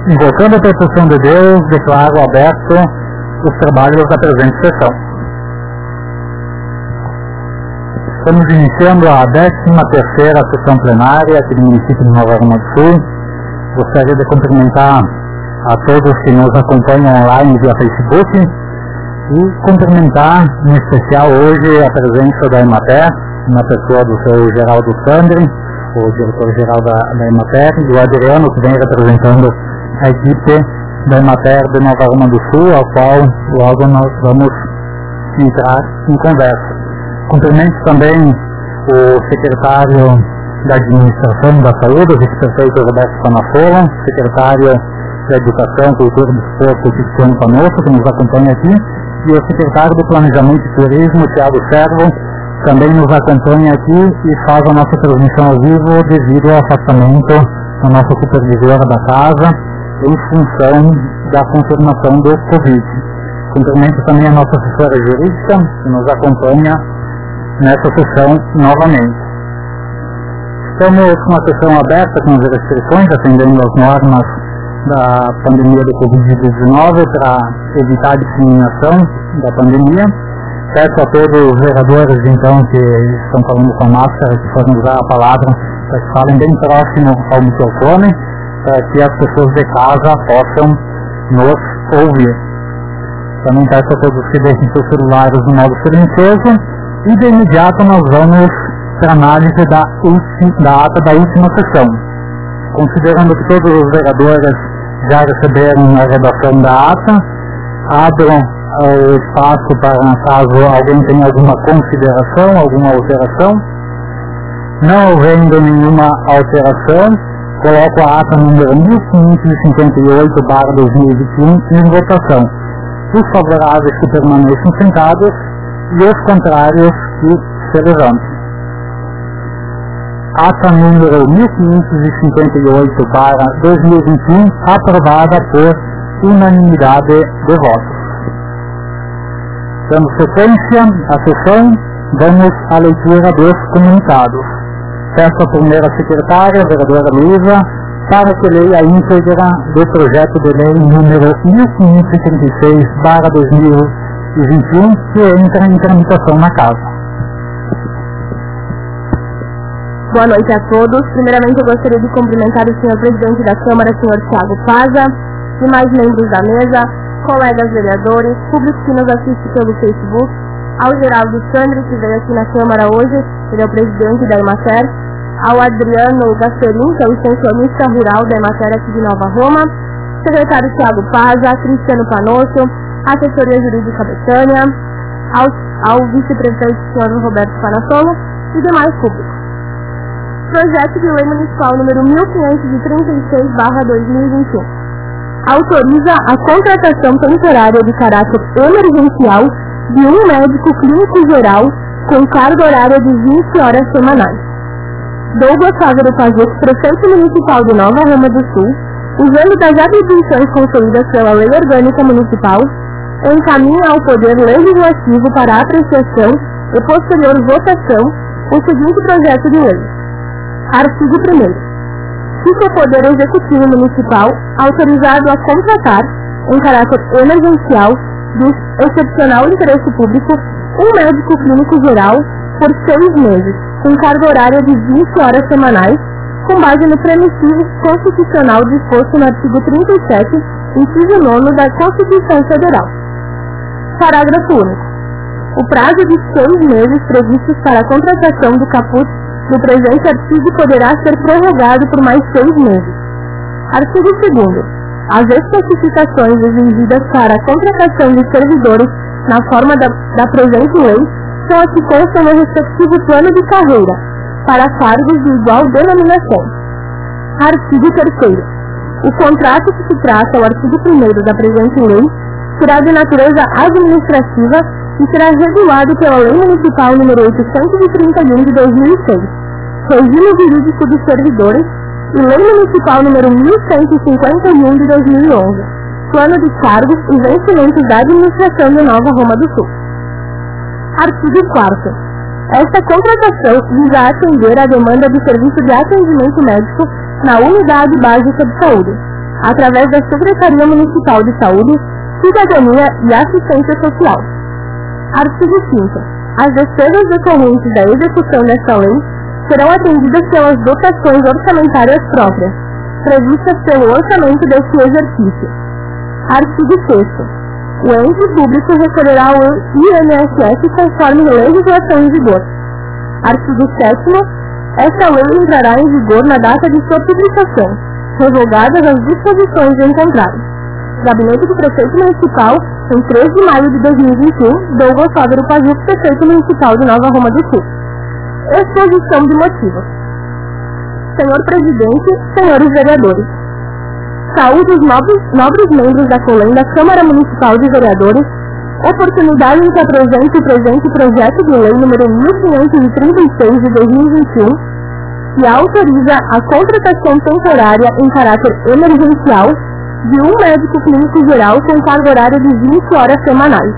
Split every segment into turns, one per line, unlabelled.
Invocando a proteção de Deus, declaro aberto os trabalhos da presente sessão. Estamos iniciando a 13ª sessão plenária aqui do município de Nova Roma do Sul. Gostaria de cumprimentar a todos que nos acompanham online via Facebook e cumprimentar, em especial hoje, a presença da Emater, na pessoa do seu Geraldo Sandri, o diretor-geral da Emater, e do Adriano, que vem representando a equipe da Emater de Nova Roma do Sul, ao qual logo nós vamos entrar em conversa. Cumprimento também o secretário da Administração da Saúde, o vice-prefeito Roberto Panafola, secretário da Educação, Cultura e Desporto, Cristiano Panosso, que nos acompanha aqui, e o secretário do Planejamento e Turismo, Thiago Servo, também nos acompanha aqui e faz a nossa transmissão ao vivo devido ao afastamento da nossa supervisora da casa em função da confirmação do Covid. Cumprimento também a nossa assessora jurídica, que nos acompanha nessa sessão novamente. Estamos com a sessão aberta com as restrições, atendendo às normas da pandemia do Covid-19 para evitar a disseminação da pandemia. Peço a todos os vereadores, então, que estão falando com a máscara, que forem usar a palavra, para que falem bem próximo ao microfone, para que as pessoas de casa possam nos ouvir. Também peço a todos que deixem seus celulares no modo silencioso e de imediato nós vamos para a análise da ata da última sessão. Considerando que todos os vereadores já receberam a redação da ata, abro o espaço para, caso alguém tenha alguma consideração, alguma alteração. Não havendo nenhuma alteração, coloco a ata número 1558/2021 em votação. Os favoráveis que permaneçam sentados e os contrários que se levantem. Ata número 1558/2021, aprovada por unanimidade de votos. Dando sequência à sessão, vamos à leitura dos comunicados. Peço à primeira secretária, a vereadora Luísa, para que leia a íntegra do projeto de lei número 1536/2021, que entra em tramitação na casa.
Boa noite a todos. Primeiramente, eu gostaria de cumprimentar o senhor presidente da Câmara, senhor Thiago Paza, demais membros da mesa, colegas vereadores, público que nos assiste pelo Facebook, ao Geraldo Sandri, que veio aqui na Câmara hoje, ele é o presidente da Emater, ao Adriano Gasperin, que é o extensionista rural da Emater aqui de Nova Roma, secretário Thiago Paza, Cristiano Panosso, assessoria jurídica Betânia, ao vice-prefeito senhor Roberto Panafola e demais públicos. Projeto de Lei Municipal número 1536/2021 autoriza a contratação temporária de caráter emergencial de um médico clínico geral com carga horária de 20 horas semanais. Douglas Fávero Pazuc, prefeito municipal de Nova Roma do Sul, usando das atribuições concedidas pela Lei Orgânica Municipal, encaminha ao Poder Legislativo para apreciação e posterior votação o seguinte projeto de lei. Artigo 1º. Fica o Poder Executivo Municipal autorizado a contratar, em caráter emergencial, de excepcional interesse público, um médico clínico geral por 6 meses, com carga horária de 20 horas semanais, com base no premissivo constitucional disposto no artigo 37, inciso 9 da Constituição Federal. Parágrafo único. O prazo de 6 meses previstos para a contratação do caput do presente artigo poderá ser prorrogado por mais 6 meses. Artigo 2º. As especificações exigidas para a contratação de servidores na forma da presente lei são as que constam no respectivo plano de carreira, para cargos de igual denominação. Artigo 3º. O contrato que se trata ao artigo 1º da presente lei será de natureza administrativa e será regulado pela Lei Municipal nº 831 de 2006, Regime Jurídico dos Servidores, e Lei Municipal nº 1151 de 2011, Plano de Cargos e Vencimentos da Administração de Nova Roma do Sul. Artigo 4º. Esta contratação visa atender à demanda de serviço de atendimento médico na Unidade Básica de Saúde, através da Secretaria Municipal de Saúde, Cidadania e Assistência Social. Artigo 5. As despesas decorrentes da execução desta lei serão atendidas pelas dotações orçamentárias próprias, previstas pelo orçamento deste exercício. Artigo 6. O ente público recolherá o INSS conforme legislação em vigor. Artigo 7. Esta lei entrará em vigor na data de sua publicação, revogadas as disposições em contrário. Gabinete do Prefeito Municipal, em 3 de maio de 2021, Douglas Fávero Pazuc, Prefeito Municipal de Nova Roma do Sul. Exposição de motivos. Senhor Presidente, senhores vereadores, saúde os nobres membros da COLEM da Câmara Municipal de Vereadores, oportunidade em que apresente o presente projeto de lei número 1536 de 2021, que autoriza a contratação temporária em caráter emergencial de um médico clínico geral com carga horária de 20 horas semanais.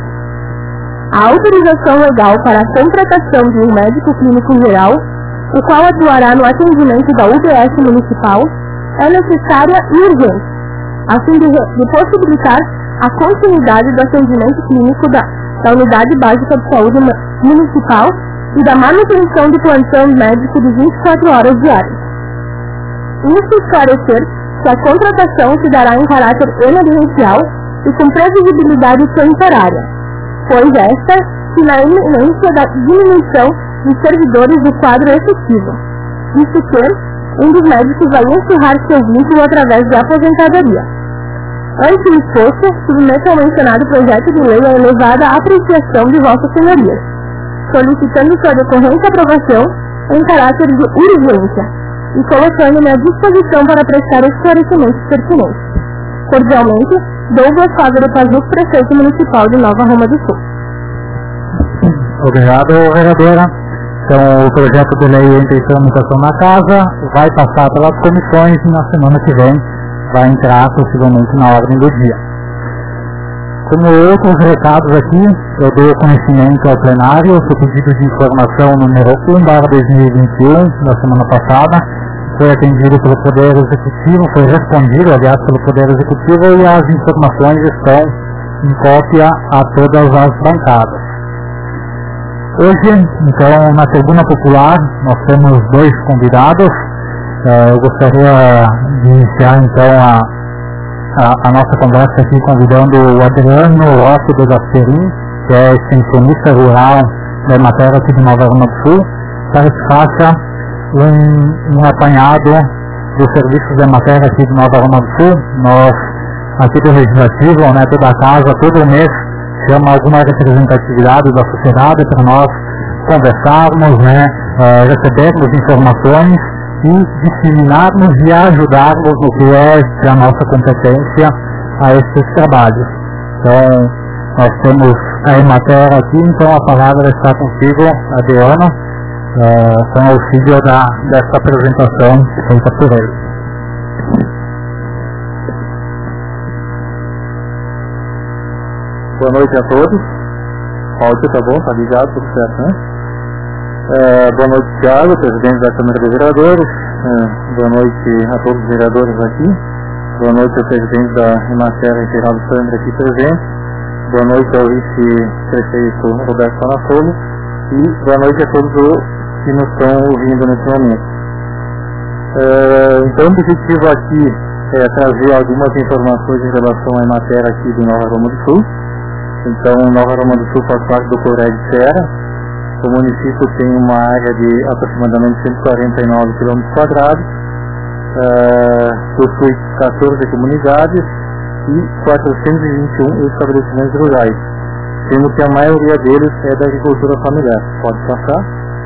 A autorização legal para a contratação de um médico clínico geral, o qual atuará no atendimento da UBS municipal, é necessária e urgente, a fim de possibilitar a continuidade do atendimento clínico da Unidade Básica de Saúde Municipal e da manutenção de plantão médico de 24 horas diárias. Isso esclarecer que a contratação se dará em caráter emergencial e com previsibilidade temporária, pois esta, que na iminência da diminuição de servidores do quadro efetivo, visto que um dos médicos vai encerrar seu vínculo através de aposentadoria. Ante o exposto, submeto ao mencionado projeto de lei a elevada apreciação de vossas senhorias, solicitando sua decorrente aprovação em caráter de urgência e colocando-me à disposição para prestar esclarecimentos pertinentes. Cordialmente, Douglas Fávero Pazuc, Prefeito Municipal de Nova Roma do Sul.
Obrigado, vereadora. Então, o projeto de lei entra em tramitação na casa, vai passar pelas comissões e na semana que vem vai entrar possivelmente na ordem do dia. Como outros recados aqui, eu dou conhecimento ao plenário do pedido de informação número 1/2021 da semana passada, foi atendido pelo Poder Executivo, foi respondido, aliás, pelo Poder Executivo, e as informações estão em cópia a todas as bancadas. Hoje, então, na tribuna popular, nós temos 2 convidados. Eu gostaria de iniciar, então, a nossa conversa aqui convidando o Adriano Rossi de Gasperim, que é extensionista rural da Emater aqui de Nova Roma do Sul, para que faça um apanhado dos serviços da Emater aqui de Nova Roma do Sul. Nós, aqui do Legislativo, né, toda a casa, todo mês, chama alguma representatividade da sociedade para nós conversarmos, né, recebermos informações e disseminarmos e ajudarmos no que é a nossa competência a esses trabalhos. Então, nós temos a Emater aqui, então a palavra está contigo, Adriano, com auxílio dessa apresentação feita por ele.
Boa noite a todos. O áudio tá bom? Tá ligado? Tudo certo, né? Boa noite, Thiago, presidente da Câmara de Vereadores. Boa noite a todos os vereadores aqui. Boa noite ao presidente da Emater, Geraldo Sandra, aqui presente. Boa noite ao vice-prefeito Roberto Panacolo. E boa noite a todos que nos estão ouvindo nesse momento. Então, o objetivo aqui é trazer algumas informações em relação à Emater aqui de Nova Roma do Sul. Então, Nova Roma do Sul faz parte do Coré de Serra. O município tem uma área de aproximadamente 149 km², possui 14 comunidades e 421 estabelecimentos rurais, sendo que a maioria deles é da agricultura familiar. Pode passar.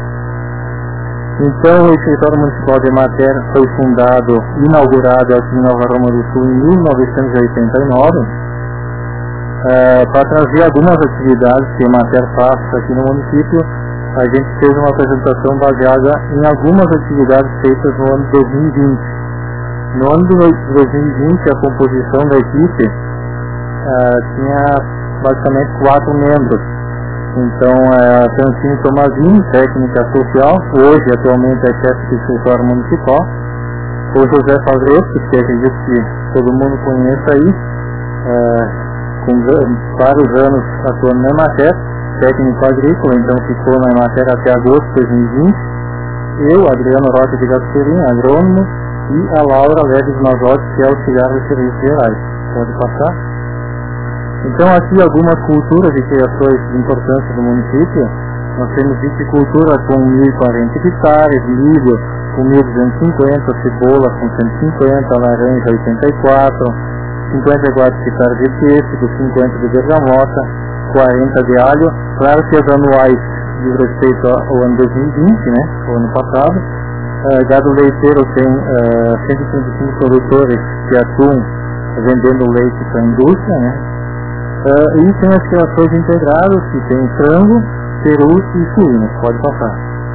Então, o Escritório Municipal de Emater foi inaugurado aqui em Nova Roma do Sul em 1989, para trazer algumas atividades que a Emater faz aqui no município. A gente fez uma apresentação baseada em algumas atividades feitas no ano de 2020. No ano de 2020, a composição da equipe tinha basicamente 4 membros. Então, a Francine Tomazini, técnica social, hoje atualmente é chefe de escritório municipal, o José Fazreto, que acredito que todo mundo conheça aí, com vários anos atuando na Emater, técnico agrícola, então ficou na Emater até agosto de 2020. Eu, Adriano Rocha de Gasperim, agrônomo, e a Laura Leves Mazotti, que é auxiliar de serviços gerais. Pode passar? Então aqui algumas culturas e criações de importância do município. Nós temos viticultura com 1.040 hectares, milho com 1.250, cebola com 150, laranja 84, 54 hectares de pêssego, 50 de bergamota, 40 de alho. Claro que as anuais diz respeito ao ano 2020, né, o ano passado. Gado leiteiro tem 135 produtores que atuam vendendo leite para a indústria, né. E tem as criações integradas, que tem frango, peru e suínos. Pode passar.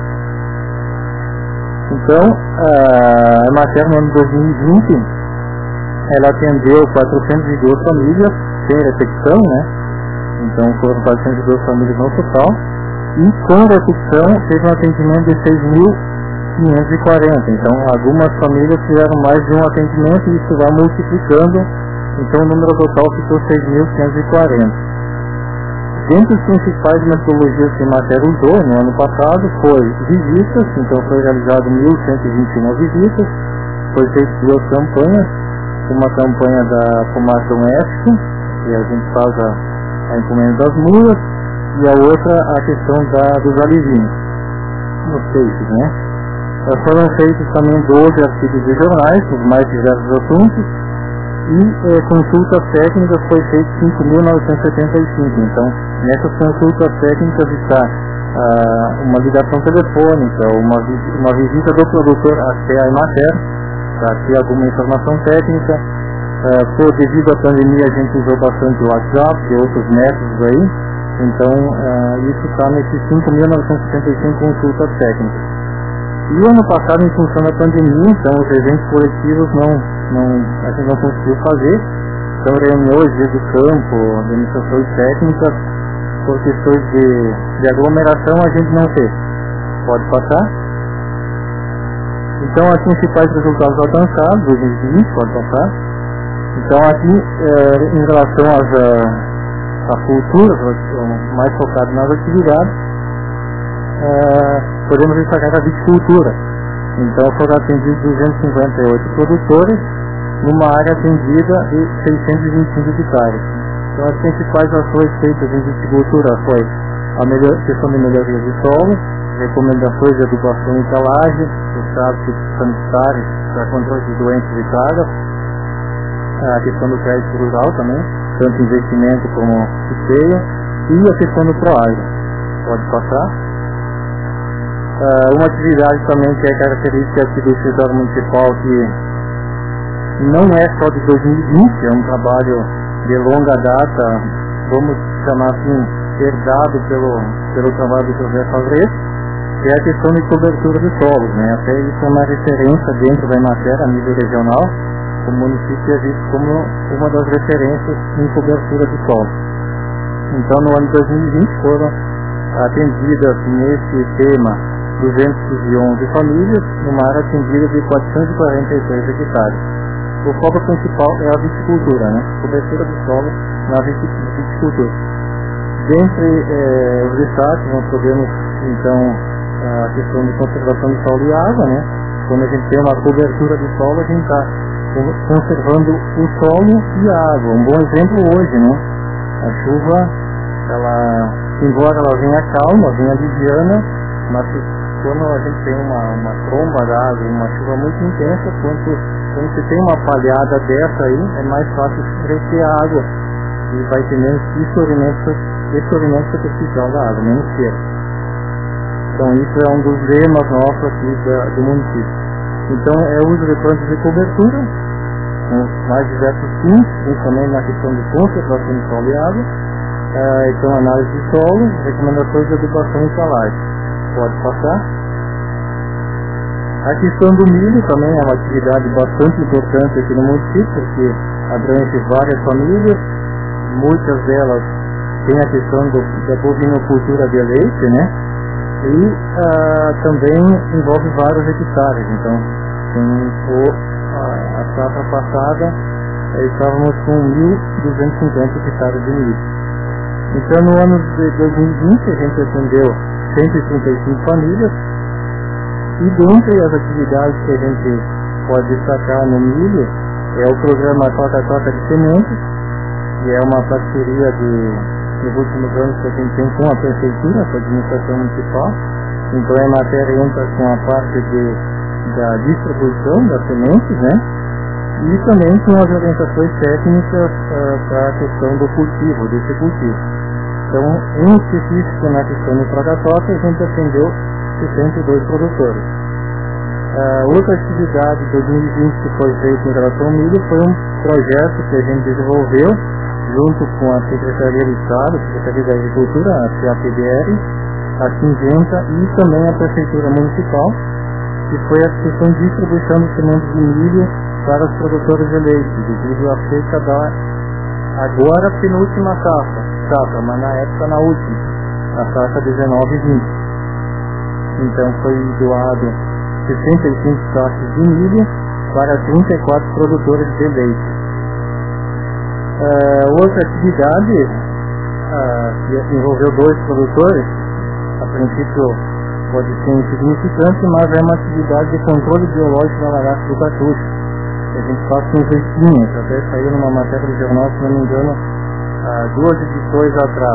Então, a Emater no ano 2020, ela atendeu 402 famílias, sem repetição, né? Então foram 402 famílias no total. E com repetição, teve um atendimento de 6.540. Então, algumas famílias tiveram mais de um atendimento e isso vai multiplicando. Então, o número total ficou 6.540. Dentre as principais metodologias que a Emater usou no ano passado foi visitas, então foi realizado 1.121 visitas, foi feito 2 campanhas, uma campanha da pomada doméstica, que a gente faz a encomenda das mulas, e a outra a questão dos alivinhos, nos peixes, né? Foram feitos também 12 artigos de jornais, os mais diversos assuntos, e consultas técnicas foi feito 5.975. Então, nessas consultas técnicas está uma ligação telefônica, uma visita do produtor até a Emater, para ter alguma informação técnica. Devido à pandemia, a gente usou bastante o WhatsApp e outros métodos aí. Então, isso está nesses 5.975 consultas técnicas. E o ano passado, em função da pandemia, então os eventos coletivos a gente não conseguiu fazer. Então, reuniões de campo, demonstrações técnicas, por questões de aglomeração, a gente não fez. Pode passar? Então, os principais resultados alcançados, 2020, pode passar. Então, aqui, em relação às culturas, mais focado nas atividades, podemos destacar a viticultura. Então foram atendidos 258 produtores numa área atendida de 625 hectares. Então as principais ações feitas em viticultura foi a questão de melhoria de solo, recomendações de adubação e calagem, os hábitos sanitários para controle de doenças e pragas, a questão do crédito rural também, tanto investimento como custeio, e a questão do PROAGRO. Pode passar? Uma atividade também que é característica aqui do escritório municipal, que não é só de 2020, é um trabalho de longa data, vamos chamar assim, herdado pelo trabalho do José Fazreto, que é a questão de cobertura de solos, né? Até isso é uma referência dentro da Emater a nível regional. O município é visto como uma das referências em cobertura de solos. Então, no ano 2020 foram atendidas nesse tema 211 famílias, numa área atendida de 443 hectares. O foco principal é a viticultura, né? Cobertura de solo na viticultura. Dentre os destaques, nós podemos, então, a questão de conservação de solo e água, né? Quando a gente tem uma cobertura de solo, a gente está conservando o solo e a água. Um bom exemplo hoje, né? A chuva, embora ela venha calma, venha liviana, mas quando a gente tem uma tromba d'água, uma chuva muito intensa, quando você tem uma palhada dessa aí, é mais fácil reter a água e vai ter menos escorrimento superficial da água, menos cheiro. Então isso é um dos lemas nossos aqui do município. Então é o uso de plantas de cobertura, com mais diversos fins, principalmente na questão de conservação de solo e água, então análise de solo, recomendações de adubação e calagem. Pode passar. A questão do milho também é uma atividade bastante importante aqui no município, porque abrange várias famílias, muitas delas têm a questão da bovinocultura de leite, né? E também envolve vários hectares. Então, tem a safra passada estávamos com 1.250 hectares de milho. Então no ano de 2020 a gente atendeu 135 famílias, e dentre as atividades que a gente pode destacar no milho é o programa Toca-Toca de Sementes, que é uma parceria nos últimos anos que a gente tem com a prefeitura, com a administração municipal. Então a matéria entra com a parte da distribuição das sementes, né? E também com as orientações técnicas para a questão do cultivo, desse cultivo. Então, em específico na questão do Toca-Toca, a gente atendeu 62 produtores. Outra atividade de 2020 que foi feita em relação ao milho foi um projeto que a gente desenvolveu junto com a Secretaria de Estado, a Secretaria da Agricultura, a CAPDR, a Singenta e também a Prefeitura Municipal, que foi a questão de distribuição de sementes de milho para os produtores de leite, devido à seca da agora penúltima safra, mas na época na última, a safra 19/20. Então foi doado 65 sacos de milho para 34 produtores de leite. Outra atividade que envolveu 2 produtores, a princípio pode ser insignificante, mas é uma atividade de controle biológico da lagarta do cartucho. A gente faz com vestinhas, até saiu numa matéria do jornal, se não me engano, 2 edições atrás.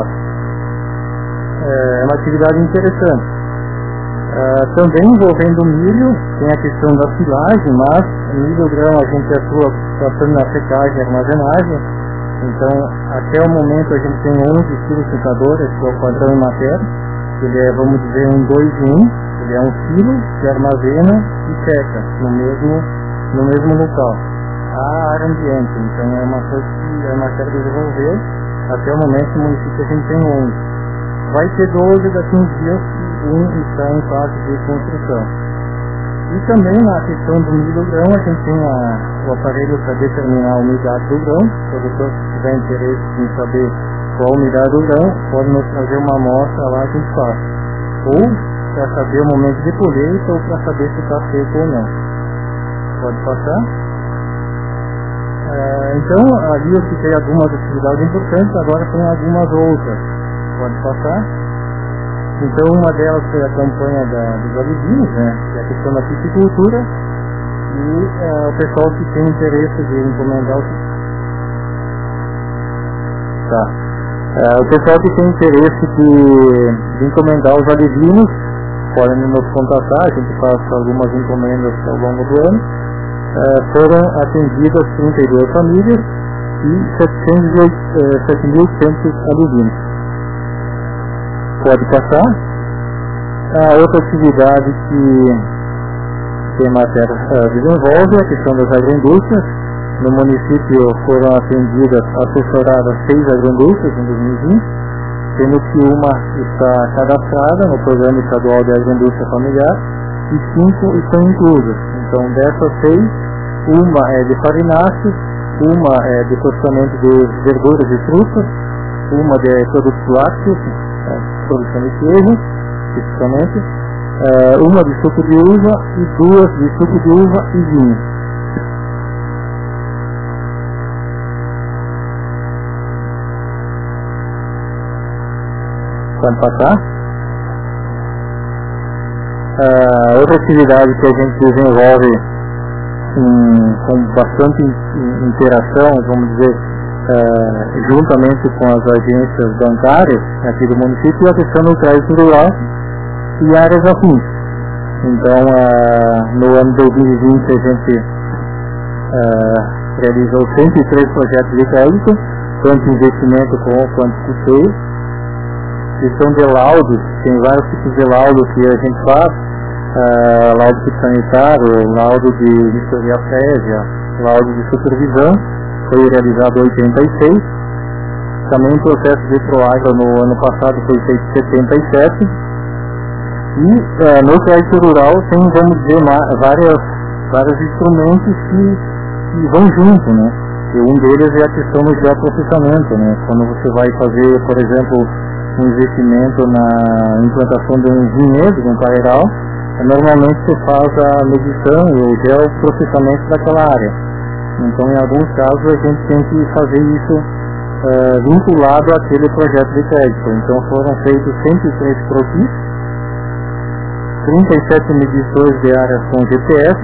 É uma atividade interessante. Também envolvendo o milho, tem a questão da silagem, mas o milho grão a gente atua passando na secagem e armazenagem. Então, até o momento a gente tem 11 silosecadores, que é o padrão em matéria. Ele é, vamos dizer, um 2 em 1. Ele é um silo que armazena e seca no mesmo local, a área ambiente. Então é uma coisa que a matéria desenvolveu. Até o momento no município a gente tem 11. Vai ter 12 daqui uns dias, um está em fase de construção. E também na questão do milho grão, a gente tem o aparelho para determinar a umidade do grão. Se o produtor tiver interesse em saber qual a umidade do grão, pode nos trazer uma amostra lá que a gente faz. Ou para saber o momento de colheita, ou para saber se está seco ou não. Pode passar. Então, ali eu citei algumas atividades importantes, agora tem algumas outras. Pode passar. Então, uma delas foi a campanha dos olivinhos, né, que é a questão da piscicultura, e o pessoal que tem interesse de encomendar o pessoal que tem interesse de encomendar os olivinhos podem nos contatar, a gente faz algumas encomendas ao longo do ano. Foram atendidas 32 famílias e 7.800 olivinos. Pode passar. A outra atividade que a matéria desenvolve é a questão das agroindústrias. No município foram atendidas, assessoradas 6 agroindústrias em 2020, sendo que uma está cadastrada no Programa Estadual de Agroindústria Familiar e 5 estão inclusas. Então, dessas 6, uma é de farináceos, uma é de processamento de verduras e frutas, uma de produtos lácteos, produção de queijo, especificamente, uma de suco de uva e 2 de suco de uva e vinho. Pode passar. Outra atividade que a gente desenvolve com bastante interação, vamos dizer, juntamente com as agências bancárias aqui do município, é a questão do crédito rural e áreas afins. Então, no ano de 2020 a gente realizou 103 projetos de crédito, tanto investimento quanto custeio. Questão de laudos, tem vários tipos de laudo que a gente faz, laudo sanitário, laudo de vistoria prévia, laudo de supervisão, foi realizado 86. Também o processo de Proagro no ano passado foi feito 77. E no crédito rural tem, vamos dizer, vários instrumentos que vão junto, né? E um deles é a questão do geoprocessamento, né? Quando você vai fazer, por exemplo, um investimento na implantação de um vinhedo, de um pairal, normalmente se faz a medição e o geoprocessamento daquela área. Então, em alguns casos, a gente tem que fazer isso vinculado àquele projeto de crédito. Então, foram feitos 103 croquis, 37 medições de áreas com GPS,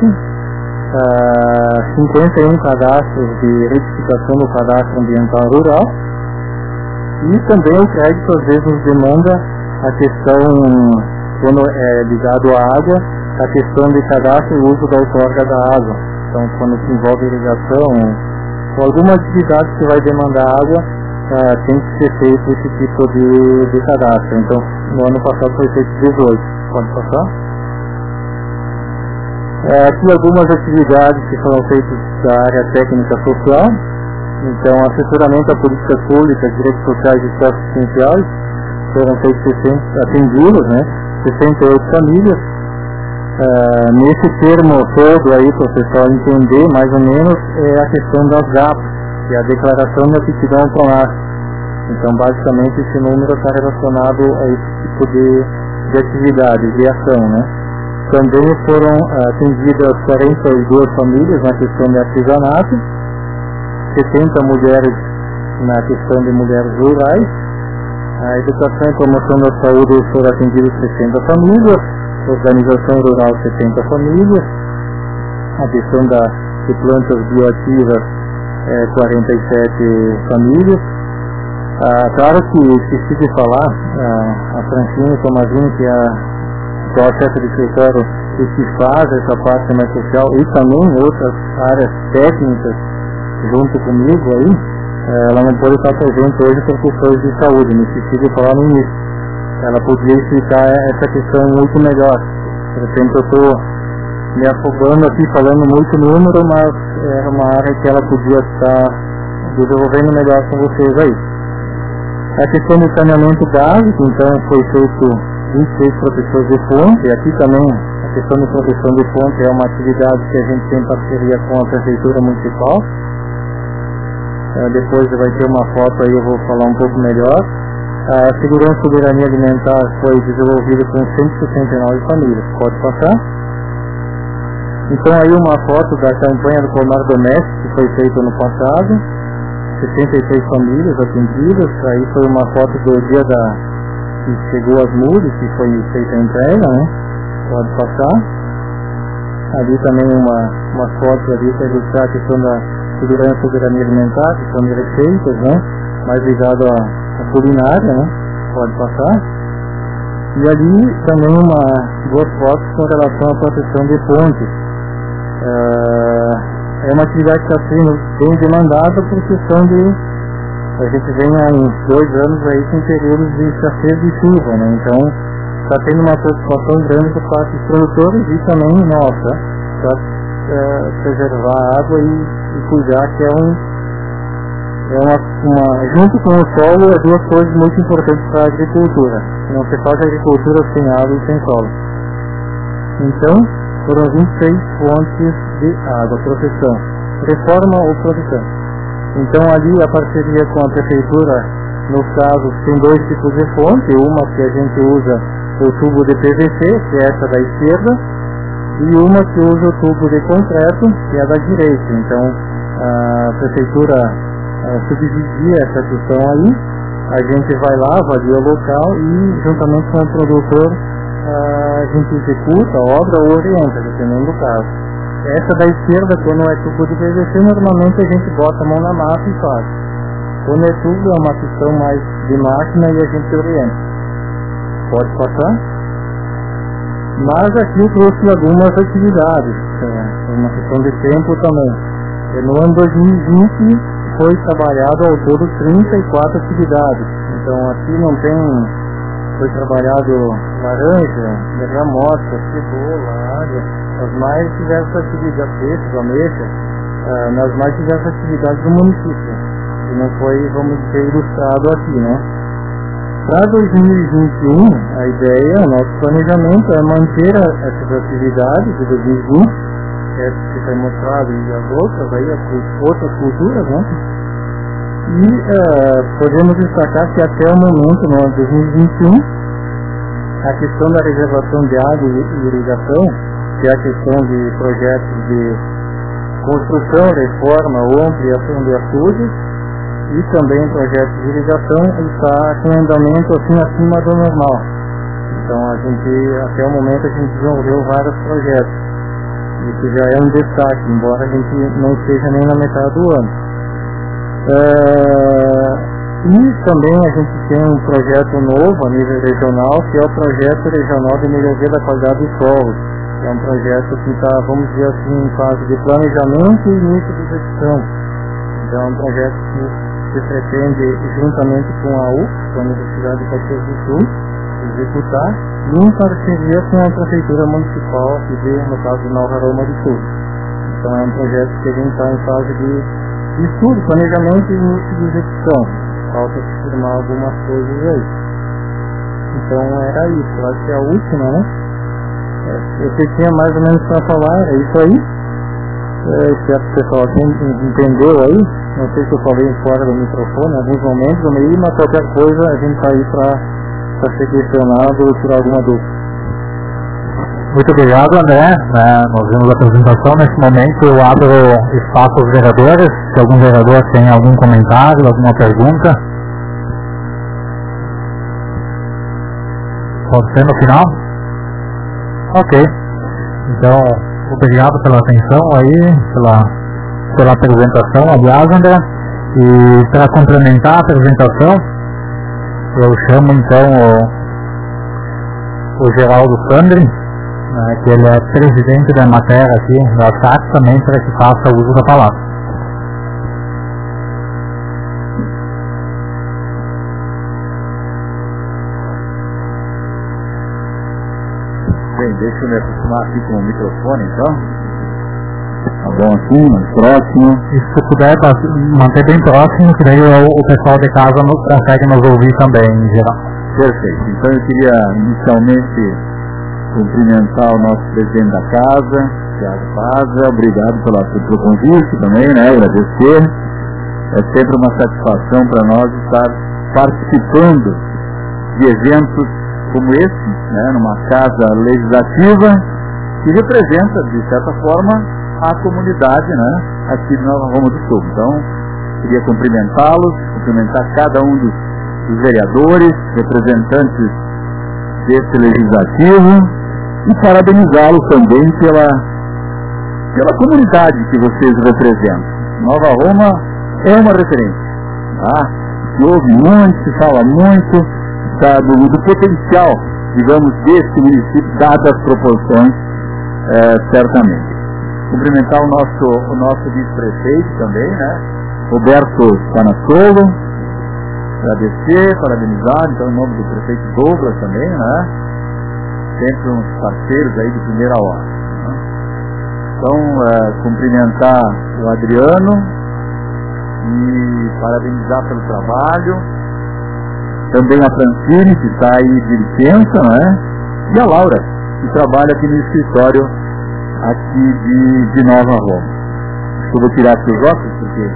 51 cadastros de retificação do cadastro ambiental rural, e também o crédito às vezes nos demanda a questão, quando é ligado à água, a questão de cadastro e uso da outorga da água. Então, quando se envolve irrigação ou alguma atividade que vai demandar água, tem que ser feito esse tipo de cadastro. Então, no ano passado foi feito 18. Pode passar? Aqui algumas atividades que foram feitas da área técnica social. Então, assessoramento a políticas públicas, direitos sociais e socioassistenciais, foram feitos atendidos, né? 68 famílias. Nesse termo todo aí, para o pessoal entender mais ou menos, é a questão das GAPs, que é a declaração de aptidão ao PRONAF. Então, basicamente, esse número está relacionado a esse tipo de atividade, de ação, né? Também foram atendidas 42 famílias na questão de artesanato, 70 mulheres na questão de mulheres rurais, a educação e promoção da saúde foram atendidas 60 famílias, organização rural 70 famílias, a questão de plantas bioativas 47 famílias. Claro que esqueci de falar, a Francine Tomazinho, que é a chefe de escritório e que faz essa parte mais social, e também outras áreas técnicas junto comigo aí, ela não pode estar presente hoje por questões de saúde, me esqueci de falar no início. Ela podia explicar essa questão muito melhor. Por exemplo, eu estou me afogando aqui falando muito número, mas era uma área que ela podia estar desenvolvendo melhor com vocês aí. A questão do saneamento básico, então, foi feito 26 proteções de fonte, e aqui também a questão de proteção de fonte é uma atividade que a gente tem em parceria com a Prefeitura Municipal. Depois vai ter uma foto aí, eu vou falar um pouco melhor. A segurança e soberania alimentar foi desenvolvida com 169 famílias. Pode passar? Então aí uma foto da campanha do Pomar Doméstico, que foi feita no passado. 66 famílias atendidas. Aí foi uma foto do dia que chegou as mudas, que foi feita a entrega, né? Pode passar. Ali também uma foto ali para ilustrar a questão da segurança e soberania alimentar, que são de receitas, né? Mais ligado à culinária, né? Pode passar. E ali também duas fotos com relação à proteção de pontes. É uma atividade que está sendo bem demandada por questão de... A gente vem há uns 2 anos aí com períodos de escassez de chuva, né? Então está tendo uma preocupação grande por parte dos produtores e também nossa, para preservar a água e cuidar, que junto com o solo, é duas coisas muito importantes para a agricultura. Não se faz agricultura sem água e sem solo. Então, foram 26 fontes de água, proteção, reforma ou proteção. Então, ali a parceria com a prefeitura, nos casos, tem 2 tipos de fonte, uma que a gente usa o tubo de PVC, que é essa da esquerda, e uma que usa o tubo de concreto, que é da direita. Então, a prefeitura subsidia essa questão aí, a gente vai lá, avalia o local e, juntamente com o produtor, a gente executa a obra ou orienta, dependendo do caso. Essa da esquerda, quando é tubo de PVC, normalmente a gente bota a mão na massa e faz. Quando é tubo, é uma questão mais de máquina e a gente orienta. Pode passar? Mas aqui eu trouxe algumas atividades, uma questão de tempo também. No ano 2020 foi trabalhado ao todo 34 atividades. Então aqui não tem, foi trabalhado laranja, bergamota, cebola, alho, as mais diversas atividades, peixes, ameixa, nas mais diversas atividades do município. E não foi, vamos dizer, ilustrado aqui, né? Para 2021, a ideia, o nosso planejamento é manter essas atividades de 2020, que foi mostrado e as outras, aí, as outras culturas, né? E podemos destacar que até o momento, no ano 2021, a questão da reservação de água e irrigação, que é a questão de projetos de construção, reforma ou ampliação de açudes, e também projetos de irrigação, está com andamento assim acima do normal. Então até o momento a gente desenvolveu vários projetos, isso já é um destaque, embora a gente não esteja nem na metade do ano. E também a gente tem um projeto novo a nível regional, que é o Projeto Regional de Melhoria da Qualidade do Solo. É um projeto que está, vamos dizer assim, em fase de planejamento e início de execução. Então é um projeto que se pretende, juntamente com a UFS, com a Universidade de Caxias do Sul, executar, e em parceria com a Prefeitura Municipal, aqui no caso de Nova Aroma do Sul. Então é um projeto que a gente está em fase de estudo, planejamento e início de execução. Falta se firmar algumas coisas aí. Então era isso, eu acho que é a última, né? Eu sei que tinha mais ou menos para falar, é isso aí. Espero que o pessoal entendeu aí. Não sei se eu falei fora do microfone em alguns momentos, mas qualquer coisa a gente está aí para ser questionado ou tirar alguma dúvida.
Muito obrigado, André. Nós vimos a apresentação. Nesse momento eu abro espaço aos vereadores. Se algum vereador tem algum comentário, alguma pergunta. Pode ser no final? Ok. Então, obrigado pela atenção aí, pela apresentação, aliás, André. E para complementar a apresentação, eu chamo então o Geraldo Sandri, que ele é presidente da matéria aqui da SAC, também para que faça uso da palavra.
Bem, deixa eu me acostumar aqui com o microfone então. Tá bom assim, mais próximo.
E se puder manter bem próximo, que daí o pessoal de casa consegue nos ouvir também, em geral.
Perfeito. Então eu queria inicialmente cumprimentar o nosso presidente da casa, Thiago Paza. Obrigado pelo convite também, né? Agradecer. É sempre uma satisfação para nós estar participando de eventos como esse, né? Numa casa legislativa que representa, de certa forma, a comunidade, né? Aqui de Nova Roma do Sul. Então, queria cumprimentá-los, cumprimentar cada um dos vereadores, representantes desse legislativo, e parabenizá-los também pela comunidade que vocês representam. Nova Roma é uma referência, tá? Se ouve muito, se fala muito do potencial, digamos, desse município, dadas as proporções, certamente. Cumprimentar o nosso vice-prefeito também, né? Roberto Panassolo, agradecer, parabenizar, então, em nome do prefeito Douglas também, né? Sempre uns parceiros aí de primeira hora, né? Então, cumprimentar o Adriano e parabenizar pelo trabalho, também a Francine, que está aí de licença, né? E a Laura, que trabalha aqui no escritório aqui de Nova Roma. Eu vou tirar aqui os óculos, porque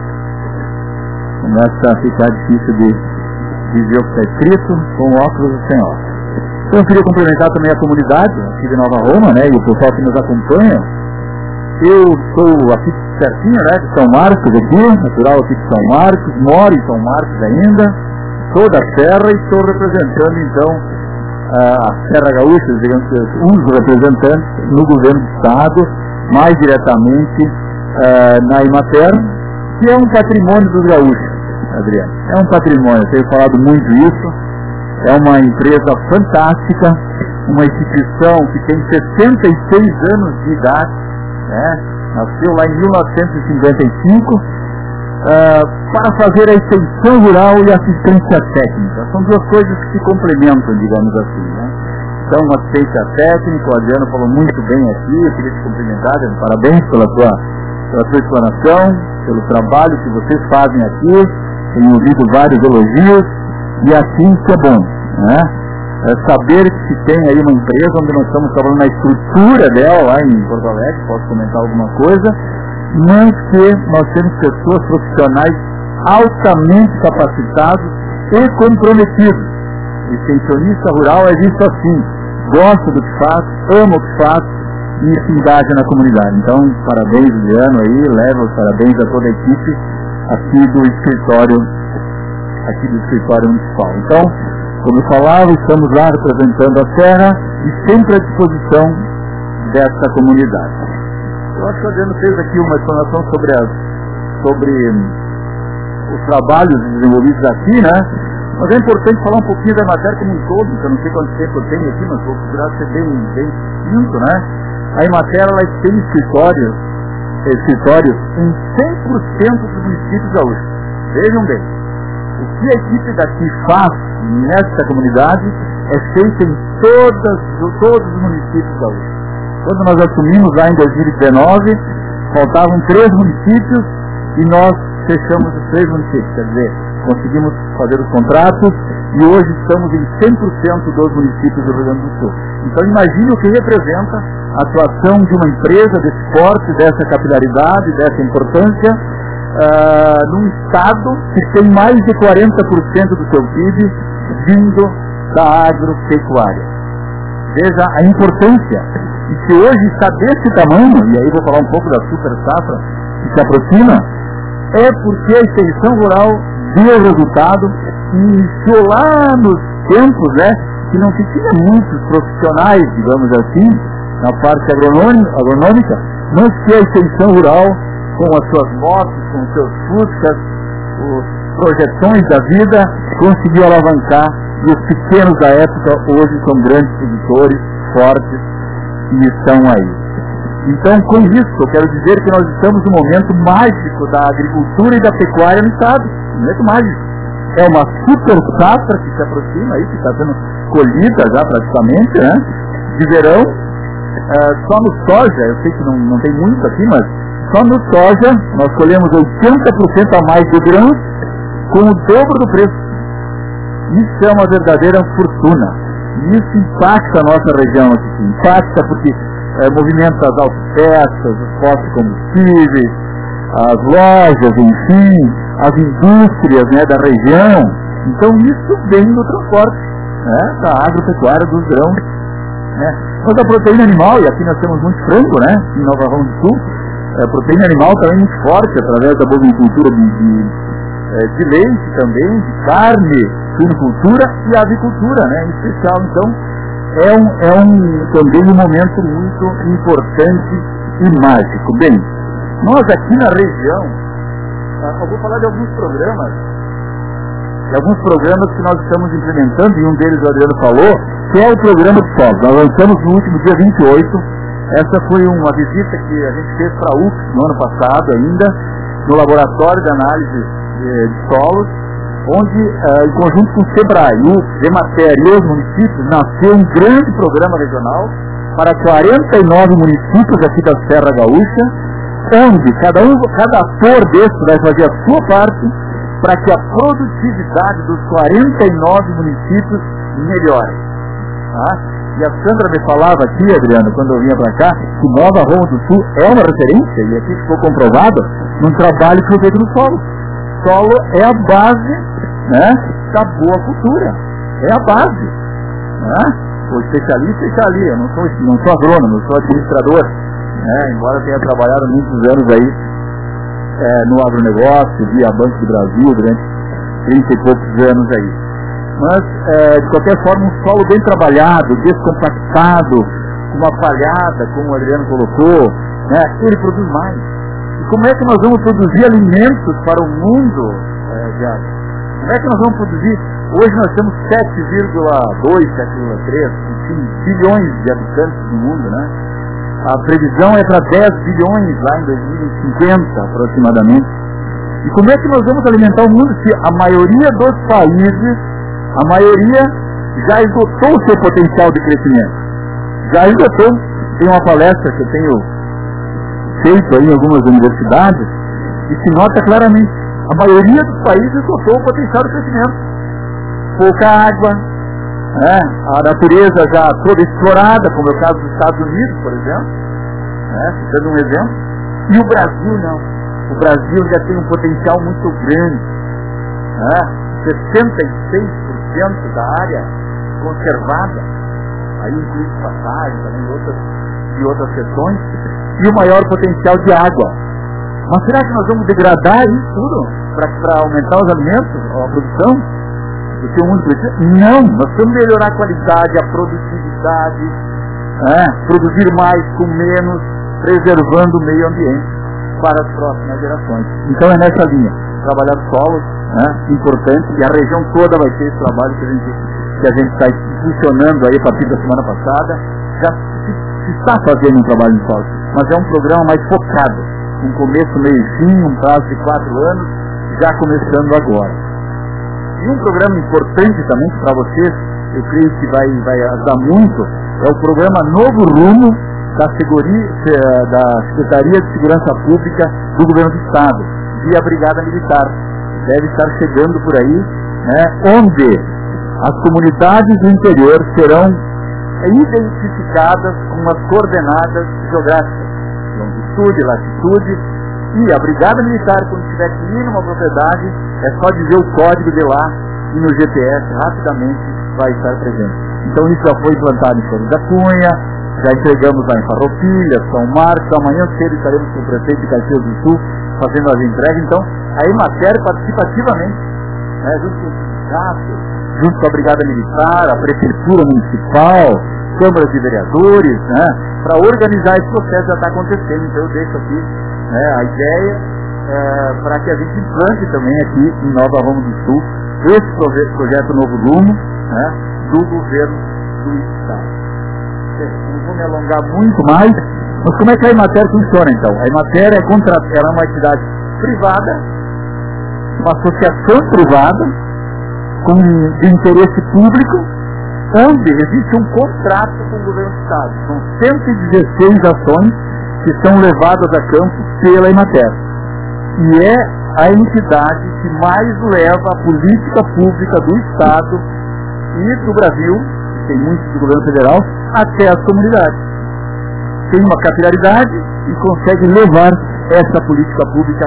começa a ficar difícil de ver o que está escrito com óculos e sem óculos. Então eu queria cumprimentar também a comunidade aqui de Nova Roma, né, e o pessoal que nos acompanha. Eu sou aqui pertinho, né, de São Marcos aqui, natural aqui de São Marcos, moro em São Marcos ainda, sou da Serra e estou representando então a Serra Gaúcha, digamos, um dos representantes no governo do Estado, mais diretamente na Imater, que é um patrimônio dos gaúchos, Adriano. É um patrimônio, eu tenho falado muito isso. É uma empresa fantástica, uma instituição que tem 66 anos de idade, né? Nasceu lá em 1955, para fazer a extensão rural e assistência técnica. São duas coisas que se complementam, digamos assim, né? Então, assistência técnica, o Adriano falou muito bem aqui, eu queria te cumprimentar, parabéns pela sua explanação, pelo trabalho que vocês fazem aqui, tenho ouvido vários elogios, e assim que é bom, né? Saber que se tem aí uma empresa onde nós estamos trabalhando na estrutura dela lá em Porto Alegre, posso comentar alguma coisa, mas que nós temos pessoas profissionais altamente capacitados e comprometidos extensionista rural é visto assim, gosta do que faz, ama o que faz e se engaja na comunidade. Então, parabéns, Adriano, aí, leva os parabéns a toda a equipe aqui do escritório municipal. Então, como eu falava, estamos lá representando a terra e sempre à disposição dessa comunidade. Eu acho que o Adriano fez aqui uma explanação sobre os trabalhos desenvolvidos aqui, né? Mas é importante falar um pouquinho da matéria como um todo, que eu não sei quanto tempo eu tenho aqui, mas vou procurar ser bem sucinto, né? A Emater, ela tem escritórios em 100% dos municípios gaúchos. Vejam bem, o que a equipe daqui faz nessa comunidade é feito em todos os municípios gaúchos. Quando nós assumimos lá em 2019, faltavam 3 municípios e nós fechamos os 3 municípios, quer dizer, conseguimos fazer os contratos e hoje estamos em 100% dos municípios do Rio Grande do Sul. Então imagine o que representa a atuação de uma empresa desse porte, dessa capilaridade, dessa importância, num estado que tem mais de 40% do seu PIB vindo da agropecuária. Veja a importância. E se hoje está desse tamanho, e aí vou falar um pouco da super safra que se aproxima, é porque a extensão rural deu resultado e iniciou lá nos tempos, né, que não se tinha muitos profissionais, digamos assim, na parte agronômica, mas que a extensão rural, com as suas motos, com os seus fuscas, as projeções da vida, conseguiu alavancar, e os pequenos da época hoje são grandes produtores, fortes, e estão aí. Então, com isso, eu quero dizer que nós estamos no momento mágico da agricultura e da pecuária no estado. Um momento mágico. É uma super safra que se aproxima aí, que está sendo colhida já praticamente, né? De verão. Só no soja, eu sei que não tem muito aqui, mas só no soja nós colhemos 80% a mais de grãos com o dobro do preço. Isso é uma verdadeira fortuna. E isso impacta a nossa região aqui. Impacta porque movimenta as autopeças, os postos de combustíveis, as lojas, enfim, as indústrias, né, da região. Então isso vem do transporte, né, da agropecuária, dos grãos. Né. Mas a proteína animal, e aqui nós temos muito frango, né, em Nova Rio do Sul, a proteína animal também muito forte, através da bovinicultura de leite também, de carne, suinocultura e avicultura, né, em especial. Então, também um momento muito importante e mágico. Bem, nós aqui na região, eu vou falar de alguns programas que nós estamos implementando, e um deles o Adriano falou, que é o programa de solos. Nós lançamos no último dia 28, essa foi uma visita que a gente fez para a UFS no ano passado ainda, no laboratório de análise de solos, onde, em conjunto com o SEBRAE, UFS, Emater e os municípios, nasceu um grande programa regional para 49 municípios aqui da Serra Gaúcha, onde cada ator desse vai fazer a sua parte para que a produtividade dos 49 municípios melhore. Tá? E a Sandra me falava aqui, Adriano, quando eu vinha para cá, que Nova Roma do Sul é uma referência, e aqui ficou comprovado, num trabalho que foi feito no solo. O solo é a base, né, da boa cultura. É a base. Né? O especialista está ali. Eu não sou agrônomo, eu sou administrador. Né? Embora tenha trabalhado muitos anos aí no agronegócio, via Banco do Brasil, durante 30 e poucos anos aí. Mas, de qualquer forma, um solo bem trabalhado, descompactado, com uma palhada, como o Adriano colocou, né, ele produz mais. E como é que nós vamos produzir alimentos para o mundo, Diário? Como é que nós vamos produzir? Hoje nós temos 7,2, 7,3, enfim, bilhões de habitantes no mundo, né? A previsão é para 10 bilhões lá em 2050, aproximadamente. E como é que nós vamos alimentar o mundo se a maioria dos países, já esgotou o seu potencial de crescimento? Já esgotou. Tem uma palestra que eu tenho feito aí em algumas universidades e se nota claramente, a maioria dos países esgotou o potencial de crescimento. Pouca água, né? A natureza já toda explorada, como é o caso dos Estados Unidos, por exemplo, né? Dando um exemplo. E o Brasil não. O Brasil já tem um potencial muito grande. Né? 66% da área conservada, aí inclui passagem também de outras questões, e o maior potencial de água. Mas será que nós vamos degradar isso tudo para aumentar os alimentos, a produção? Porque o mundo precisa? Não, nós temos que melhorar a qualidade, a produtividade, produzir mais com menos, preservando o meio ambiente para as próximas gerações. Então é nessa linha, trabalhar solos, importante, e a região toda vai ter esse trabalho que a gente está funcionando aí a partir da semana passada. Já se está fazendo um trabalho em solos, mas é um programa mais focado, um começo, meio e fim, um prazo de 4 anos, já começando agora. E um programa importante também para vocês, eu creio que vai ajudar muito, é o programa Novo Rumo da Secretaria de Segurança Pública do Governo do Estado, via Brigada Militar. Deve estar chegando por aí, onde as comunidades do interior serão identificadas com as coordenadas geográficas, longitude, latitude, e a Brigada Militar, quando tiver que ir numa propriedade, é só dizer o código de lá e no GPS rapidamente vai estar presente. Então isso já foi implantado em Flores da Cunha, já entregamos lá em Farroupilha, São Marcos, amanhã cedo estaremos com o prefeito de Caxias do Sul fazendo as entregas. Então a Emater participativamente, junto com o sindicato, junto com a Brigada Militar, a Prefeitura Municipal, câmaras de vereadores, para organizar esse processo já está acontecendo. Então eu deixo aqui a ideia para que a gente implante também aqui em Nova Roma do Sul esse projeto Novo Rumo do governo do Estado. Não vou me alongar muito mais, mas como é que a Emater funciona então? A Emater é uma entidade privada, uma associação privada, de interesse público, onde existe um contrato com o governo do Estado. São 116 ações que são levadas a campo pela Emater. E é a entidade que mais leva a política pública do Estado e do Brasil, tem muito do governo federal, até as comunidades. Tem uma capilaridade e consegue levar essa política pública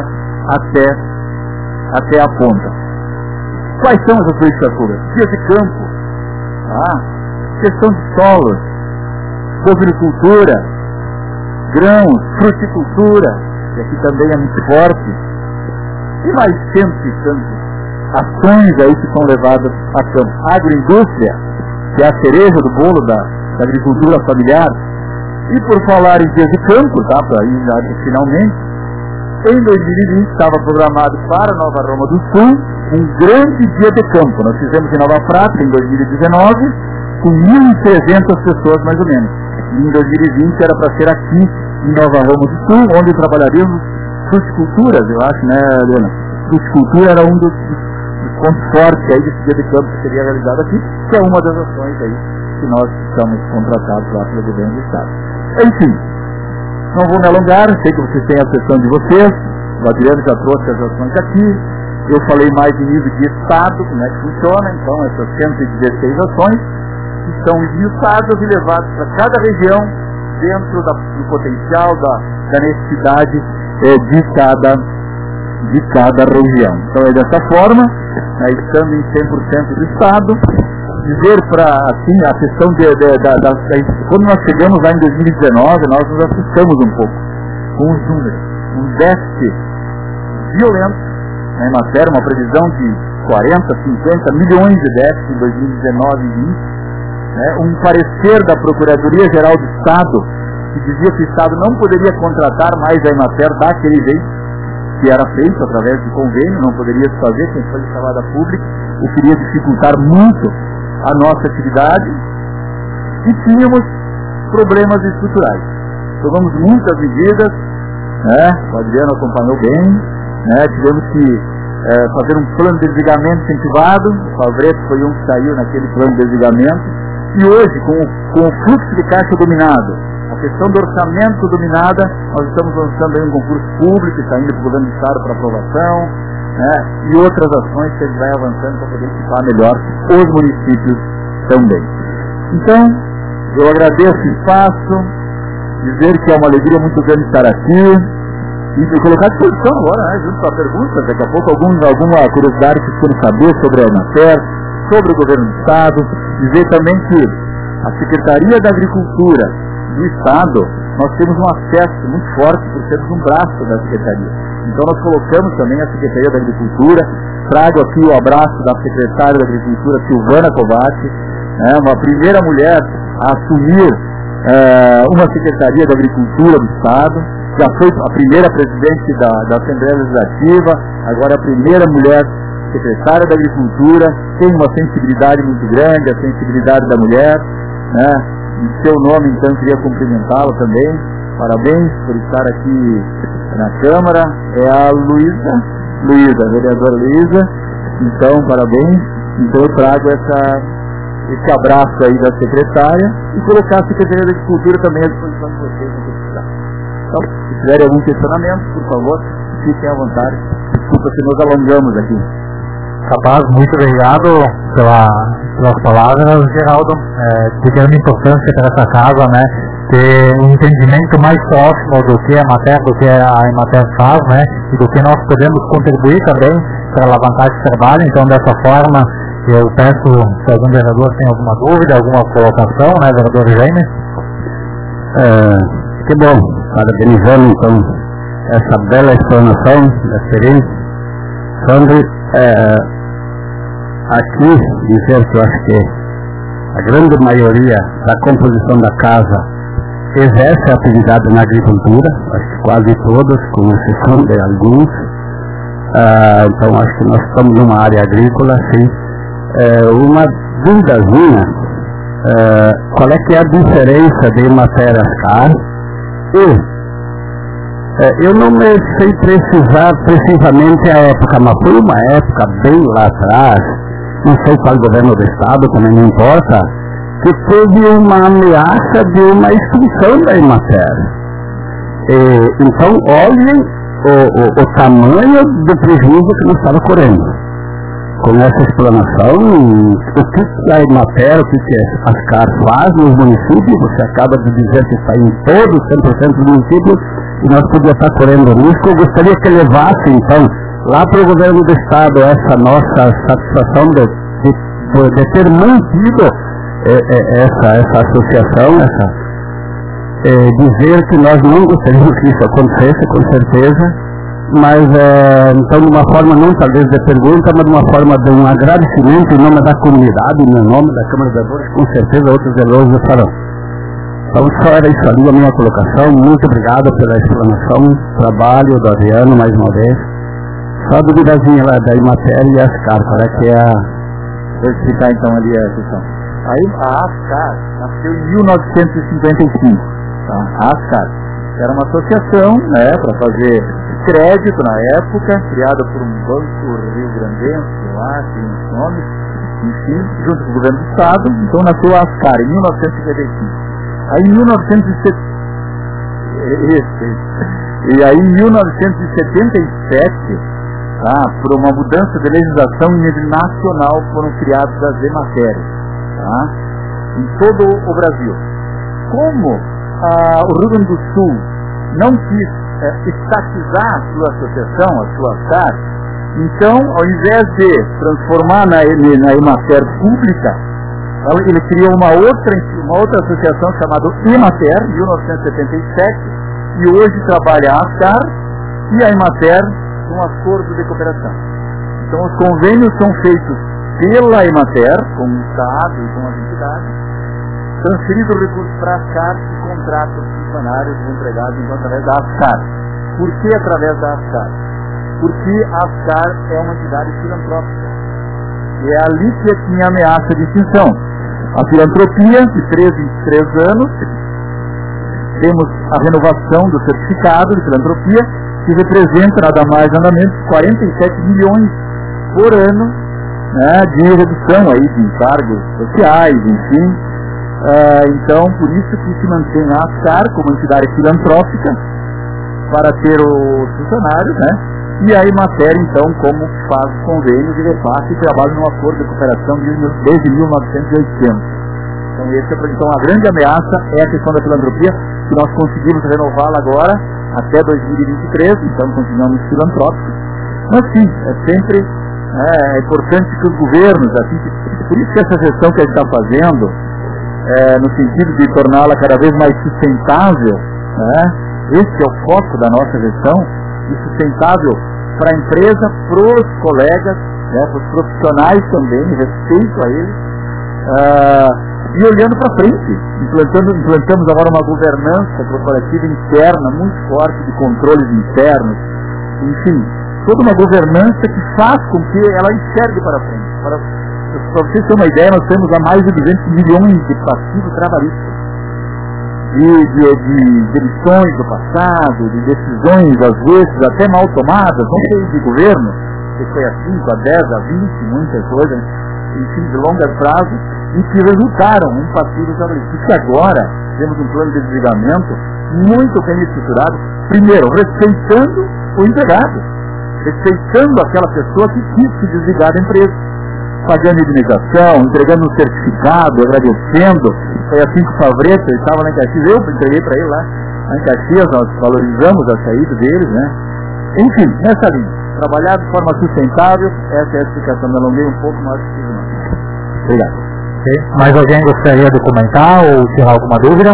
até a ponta. Quais são as políticas públicas? Dias de campo, questão de solos, bovinicultura, grãos, fruticultura, que aqui também é muito forte, e mais 100 e tantas ações aí que são levadas a campo. Agroindústria, que é a cereja do bolo da agricultura familiar. E por falar em dias de campo, para ir finalmente, em 2020 estava programado para Nova Roma do Sul um grande dia de campo. Nós fizemos em Nova Prata em 2019, com 1.300 pessoas mais ou menos. E em 2020 era para ser aqui em Nova Roma do Sul, onde trabalharíamos fruticulturas, eu acho, Helena? Fruticultura era um dos pontos fortes aí desse dia de campo que seria realizado aqui, que é uma das ações aí que nós estamos contratados lá pelo governo do Estado. Enfim, não vou me alongar, sei que vocês têm a sessão de vocês, o Adriano já trouxe as ações aqui, eu falei mais em nível de Estado, como é que funciona, então essas 116 ações que são esmiuçadas e levadas para cada região dentro do potencial, da necessidade de cada região. Então é dessa forma, estando em 100% do Estado, dizer para, assim, a questão quando nós chegamos lá em 2019, nós nos assustamos um pouco com os números, um déficit violento, em matéria, uma previsão de 40, 50 milhões de déficit em 2019 e 2020, um parecer da Procuradoria-Geral do Estado, que dizia que o Estado não poderia contratar mais a Emater daquele jeito, que era feito através de convênio, não poderia se fazer, quem foi instalada pública, o que iria dificultar muito a nossa atividade, e tínhamos problemas estruturais. Tomamos muitas medidas, o Adriano acompanhou bem, tivemos que fazer um plano de desligamento incentivado, o Favreto foi um que saiu naquele plano de desligamento, e hoje, com o fluxo de caixa dominado, a questão do orçamento dominada, nós estamos lançando aí um concurso público, está indo para o governo do Estado para aprovação, e outras ações que a gente vai avançando para poder equipar melhor os municípios também. Então, eu agradeço o espaço, dizer que é uma alegria muito grande estar aqui, e colocar à disposição agora, junto com a pergunta, daqui a pouco alguma curiosidade que queiram saber sobre a Emater, sobre o governo do Estado, dizer também que a Secretaria da Agricultura do Estado, nós temos um acesso muito forte por sermos um braço da Secretaria. Então nós colocamos também a Secretaria da Agricultura, trago aqui o abraço da Secretária da Agricultura, Silvana Covatti, uma primeira mulher a assumir uma Secretaria da Agricultura do Estado, já foi a primeira presidente da Assembleia Legislativa, agora a primeira mulher secretária da Agricultura, tem uma sensibilidade muito grande, a sensibilidade da mulher, né? Em seu nome, então, queria cumprimentá-la também. Parabéns por estar aqui na Câmara. É a Luísa, a vereadora Luísa. Então, parabéns. Então, eu trago esse abraço aí da secretária e colocar a Secretaria da Agricultura também à disposição de vocês no precisar. Então, se tiverem algum questionamento, por favor, fiquem à vontade. Desculpa se nos alongamos aqui.
Capaz, muito obrigado pelas palavras, Geraldo. De grande importância para essa casa, né, ter um entendimento mais próximo do que a Emater, do que a Emater faz, né, e do que nós podemos contribuir também para alavancar esse trabalho. Então, dessa forma, eu peço se algum vereador tem alguma dúvida, alguma colocação, né, vereador Jaime?
Que bom, parabenizando então essa bela explanação da Serene. Sandro, aqui dizer que eu acho que a grande maioria da composição da casa exerce a atividade na agricultura, acho que quase todas, com exceção de alguns. Então acho que nós estamos numa área agrícola, sim. Uma dúvidazinha, qual é que é a diferença de Emater-Ascar e eu não me sei precisar precisamente a época, mas foi uma época bem lá atrás, não sei qual governo do Estado, também não importa, que teve uma ameaça de uma extinção da Emater. Então, olhem o tamanho do prejuízo que nós estava correndo. Com essa explanação, o que a Emater, o que a Ascar faz nos municípios, você acaba de dizer que está em todos, 100% dos municípios, e nós podíamos estar correndo risco. Eu gostaria que levasse, então, lá para o governo do Estado essa nossa satisfação de ter mantido essa associação, dizer que nós não gostaríamos que isso acontecesse, com certeza, mas então de uma forma não talvez de pergunta, mas de uma forma de um agradecimento em nome da comunidade, em nome da Câmara de Vereadores, com certeza outros vereadores farão. Então só era isso ali a minha colocação. Muito obrigado pela explanação, trabalho do Adriano mais uma vez. Só a duvidazinha lá da Emater e Ascar, para que
Vou explicar então ali a questão. Aí a Ascar nasceu em 1955. Tá? A Ascar era uma associação, né, para fazer crédito na época, criada por um banco rio-grandense, lá, tem uns nomes, enfim, junto com o governo do Estado. Então nasceu a Ascar em 1955. Aí em 1977, por uma mudança de legislação em nível nacional, foram criadas as Emateres, em todo o Brasil. Como o Rio Grande do Sul não quis estatizar a sua associação, a sua Ascar, então, ao invés de transformar na Emater pública, ele criou uma outra associação chamada Emater, em 1977, e hoje trabalha a Ascar e a Emater num acordo de cooperação. Então os convênios são feitos pela Emater, com o Estado e com as entidades, transferido o recurso para a Ascar e contrata os funcionários e empregados então, através da Ascar. Por que através da Ascar? Porque a Ascar é uma entidade filantrópica. E é ali que tinha ameaça de extinção. A filantropia, de 3 em 3 anos, temos a renovação do certificado de filantropia, que representa nada mais nada menos 47 milhões por ano, né, de redução aí de encargos sociais, enfim. Então, por isso que se mantém a Ascar como entidade filantrópica para ter os funcionários, né? E a Emater, então, como faz convênios de repasse e trabalha num acordo de cooperação desde 1980. Então, a grande ameaça é a questão da filantropia, que nós conseguimos renová-la agora, até 2023, então continuamos filantrópicos. Mas sim, é sempre É importante que os governos, assim, por isso que essa gestão que a gente está fazendo, no sentido de torná-la cada vez mais sustentável, né? Esse é o foco da nossa gestão, e sustentável para a empresa, para os colegas, né, para os profissionais também, respeito a eles, e olhando para frente, implantamos agora uma governança corporativa interna muito forte, de controles internos, enfim, toda uma governança que faz com que ela enxergue para frente. Para vocês terem uma ideia, nós temos há mais de 200 milhões de passivos trabalhistas, de demissões do passado, de decisões, às vezes, até mal tomadas, não sei, de governo, que foi há 5, a 10, a 20, muitas coisas, enfim, de longo prazo, e que resultaram em passivos trabalhistas. Porque agora temos um plano de desligamento muito bem estruturado, primeiro, respeitando o empregado, respeitando aquela pessoa que quis se desligar da empresa, pagando indenização, entregando um certificado, agradecendo. Foi assim que o Favreto estava lá em Caxias, eu entreguei para ele lá em Caxias, nós valorizamos a saída deles, né? Enfim, nessa linha, trabalhar de forma sustentável, essa é a explicação, me alonguei um pouco, mas preciso não. Obrigado.
Okay. Mais alguém gostaria de comentar ou tirar alguma dúvida?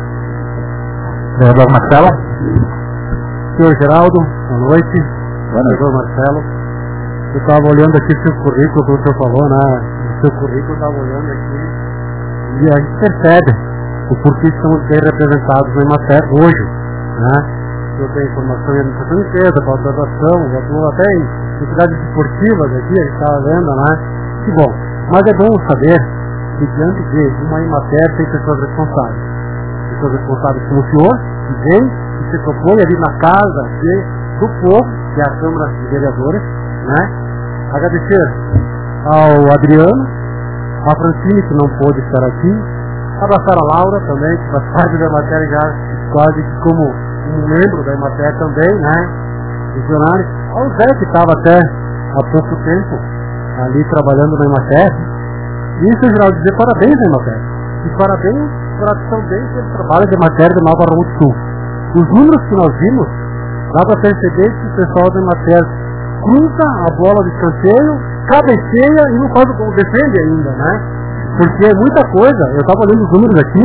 Vereador Marcelo.
Senhor Geraldo, boa noite. Vereador Marcelo. Eu estava olhando aqui o seu currículo, como o senhor falou, né? O seu currículo, eu estava olhando aqui e a gente percebe o porquê estamos bem representados na Emater hoje, né? O senhor tem formação em administração de empresa, pós-graduação, atuou até em entidades esportivas aqui, a gente estava vendo, né? Que bom. Mas é bom saber que diante de uma Emater tem pessoas responsáveis. Pessoas responsáveis como o senhor, que vem e se propõe ali na casa do povo, que é a Câmara de Vereadores, né? Agradecer ao Adriano, a Francine, que não pôde estar aqui, abraçar a Laura também, que faz parte da Emater já quase como um membro da Emater também, né? Funcionário. Ao Zé, que estava até há pouco tempo ali trabalhando na Emater. E isso, Geraldo, dizer parabéns à Emater. E parabéns também pelo trabalho da Emater de Nova Roma do Sul. Os números que nós vimos, dá para perceber que o pessoal da Emater cruza a bola de escanteio, cabeceia e não faz o gol, defende ainda, né? Porque é muita coisa. Eu estava olhando os números aqui,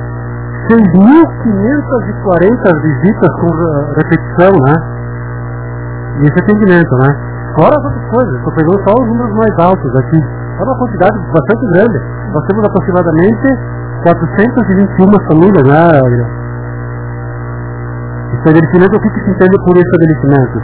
6.540 visitas com repetição, né? E esse atendimento, né? Fora as outras coisas, estou pegando só os números mais altos aqui. É uma quantidade bastante grande. Nós temos aproximadamente 421 famílias, né, Adriano? Estabelecimento, o que se entende por estabelecimento?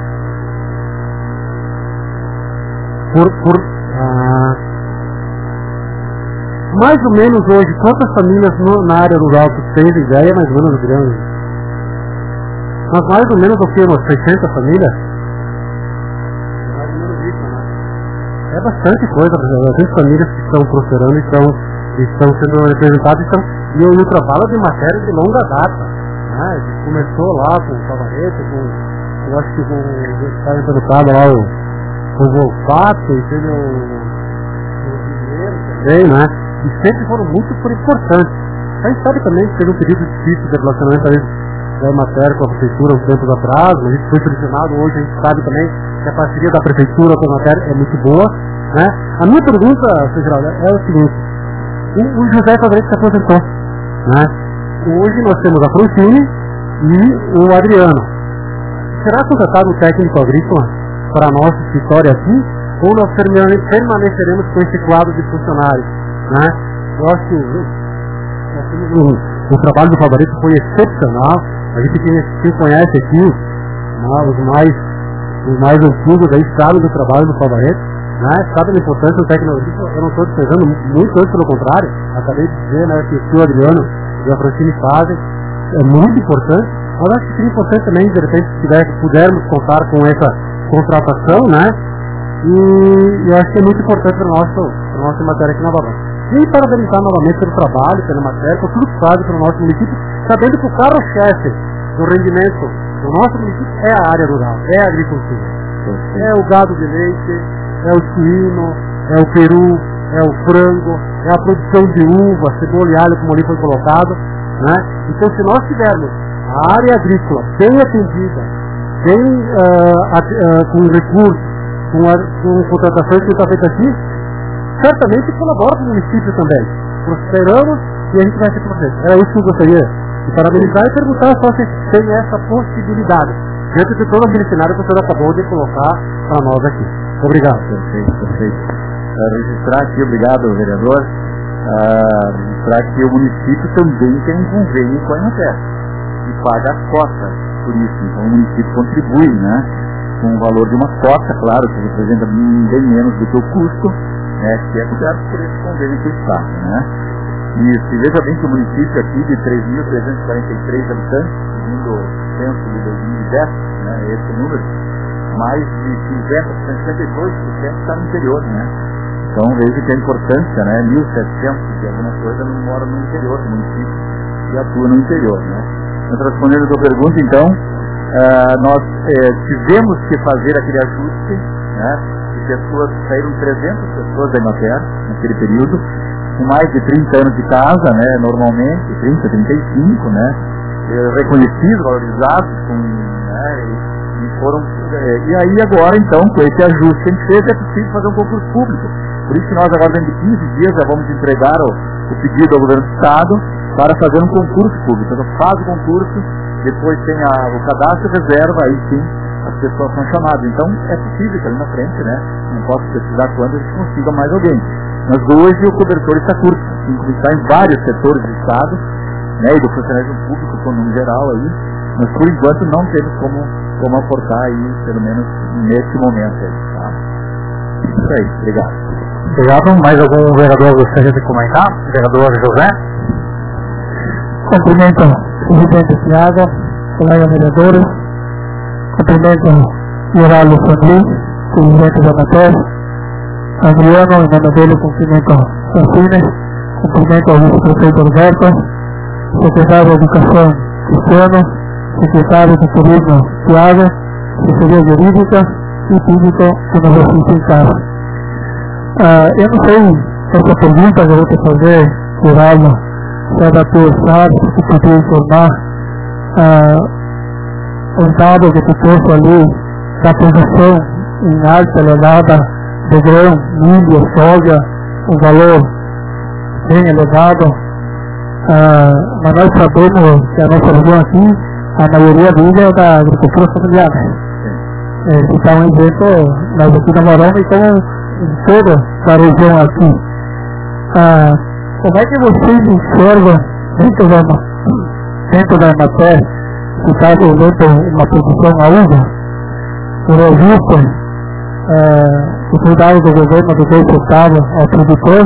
Mais ou menos hoje, quantas famílias na área rural tu tens ideia, mais ou menos, Adriano? Mas mais ou menos o que? Umas 600 famílias? É bastante coisa, tem famílias que estão prosperando e estão sendo representadas, e o trabalho de matéria de longa data, né? Começou lá com o Favareto, eu acho que com o está entrevistado lá o Volfato, e teve o Dinheiro também, né? E sempre foram muito importantes. A gente sabe também que teve um período difícil de relacionamento da Emater com a prefeitura uns tempos atrás, mas isso foi solucionado. Hoje a gente sabe também que a parceria da prefeitura com a Emater é muito boa, né? A minha pergunta, Sr. Geraldo, é o seguinte: o José Favareto se aposentou, né? Hoje nós temos a Francine e o Adriano. Será contratado um técnico agrícola para nosso escritório aqui, ou nós permaneceremos com esse quadro de funcionários, né? Eu acho que o trabalho do Favareto foi excepcional. A gente quem conhece aqui, os mais antigos aí sabem do trabalho do Favareto, né? Sabe da importância do técnico agrícola. Eu não estou despejando muito antes, pelo contrário. Acabei de dizer, né, que o Adriano e a Francine fazem, é muito importante. Mas acho que seria importante também, de repente, se pudermos contar com essa contratação, né? E eu acho que é muito importante para a nossa matéria aqui na Barra. E parabenizar novamente pelo trabalho, pela matéria, por tudo que faz para o nosso município, sabendo que o carro-chefe do rendimento do nosso município é a área rural, é a agricultura. É o gado de leite, é o suíno, é o peru, é o frango, é a produção de uva, cebola e alho, como ali foi colocado, né? Então, se nós tivermos a área agrícola bem atendida, bem com recursos,
com contratações que está feita aqui, certamente colabora com o município também. Prosperamos e a gente vai ter processo. Era isso que eu gostaria de parabenizar e perguntar só se tem essa possibilidade. Dentro de todo aquele cenário que o senhor acabou de colocar para nós aqui. Obrigado.
Perfeito. Registrar aqui, obrigado, vereador, registrar que o município também tem um convênio com a Emater e paga a cota por isso. Então o município contribui, né, com o valor de uma cota, claro, que representa bem menos do que o custo, né, que é coberto por esse convênio que está, né. E veja bem que o município aqui de 3.343 habitantes, segundo o censo de 2010, né, esse número, mais de 52% está no interior, né. Então veja que a importância, né, 1.700 de alguma coisa não mora no interior do município e atua no interior, né. Mas respondendo a sua pergunta, então, nós tivemos que fazer aquele ajuste, né, de pessoas, saíram 300 pessoas da Emater naquele período, com mais de 30 anos de casa, né, normalmente, 30, 35, né, reconhecidos, valorizados, né, e foram, e aí agora, então, com esse ajuste que a gente fez, é possível fazer um concurso público. Por isso que nós agora, dentro de 15 dias, já vamos entregar o pedido ao governo do Estado para fazer um concurso público. Então, faz o concurso, depois tem o cadastro reserva, aí sim as pessoas são chamadas. Então, é possível que ali na frente, né, não posso precisar quando a gente consiga mais alguém. Mas hoje o cobertor está curto, está em vários setores do Estado, né, e do funcionalismo público, no geral aí, mas por enquanto não temos como aportar aí, pelo menos nesse momento aí, tá? Isso aí, obrigado.
Obrigado. Mais algum vereador gostaria de comentar? Vereador José?
Cumprimento o presidente Thiago, colega vereadores, cumprimento Geraldo Sandri, presidente da Emater, Adriano, em nome dele, cumprimento Francine, cumprimento ao vice-prefeito Alberto, secretário de Educação Cristiano, secretário de Turismo Thiago, assessoria jurídica e público que nos assiste em casa. Eu não sei essa pergunta que eu vou te fazer, Geraldo, se é da PSAR, se podia informar os dados que tu trouxe ali da produção em alta elevada de grão, milho, soja, um valor bem elevado, mas nós sabemos que a nossa região aqui, a maioria vive é da agricultura familiar, que está um exemplo, nós aqui namoramos e como em toda a região aqui. Como é que vocês enxergam dentro da Emater, que está envolvendo uma produção a uva, por visto, o cuidado do governo de 2 centavos ao produtor,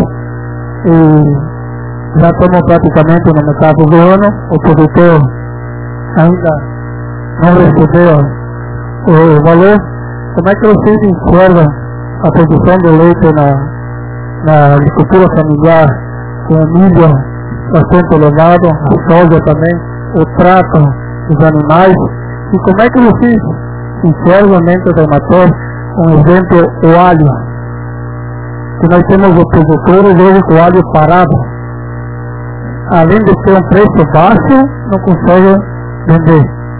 e já estamos praticamente na metade do ano, o produtor ainda não recebeu o valor. Como é que vocês enxergam a produção de leite na agricultura familiar, com o milho bastante elevado, a soja também, o trato dos animais, e como é que vocês enxergam dentro da Emater, um exemplo, o alho, que nós temos os produtores hoje com o alho parado, além de ter um preço baixo, não conseguem vender.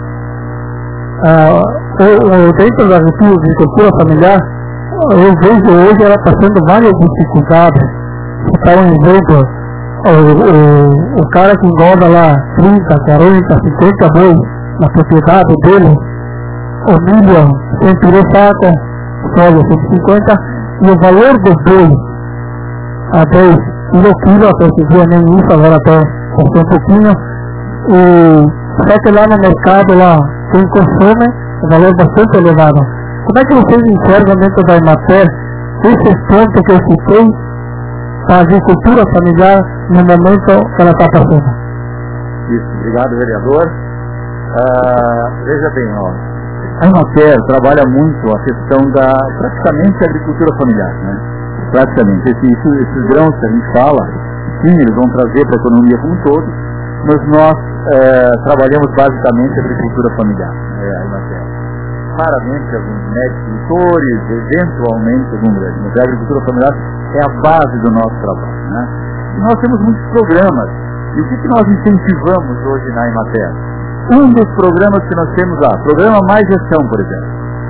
Dentro da agricultura familiar, eu vejo hoje ela passando várias dificuldades. Está um exemplo, o cara que engorda lá 30, 40, 50 bois na propriedade dele, o milho 100 saco, soja 150, e o valor do boi a 10 quilo, até esse dia nem isso, agora até passou um pouquinho, e só que lá no mercado, lá, quem consome, o valor bastante elevado. Como é que vocês enxergam dentro da Emater esse ponto que eu citei, a agricultura familiar no momento que ela está passando?
Isso, obrigado, vereador. Veja bem, a Emater trabalha muito a questão da, praticamente, agricultura familiar, né? Praticamente, esses grãos que a gente fala, sim, eles vão trazer para a economia como um todo, mas nós trabalhamos basicamente a agricultura familiar, a Emater. Raramente alguns médicos produtores, eventualmente algum grande, mas a agricultura familiar é a base do nosso trabalho, né? E nós temos muitos programas. E o que nós incentivamos hoje na Emater? Um dos programas que nós temos lá, programa Mais Gestão, por exemplo.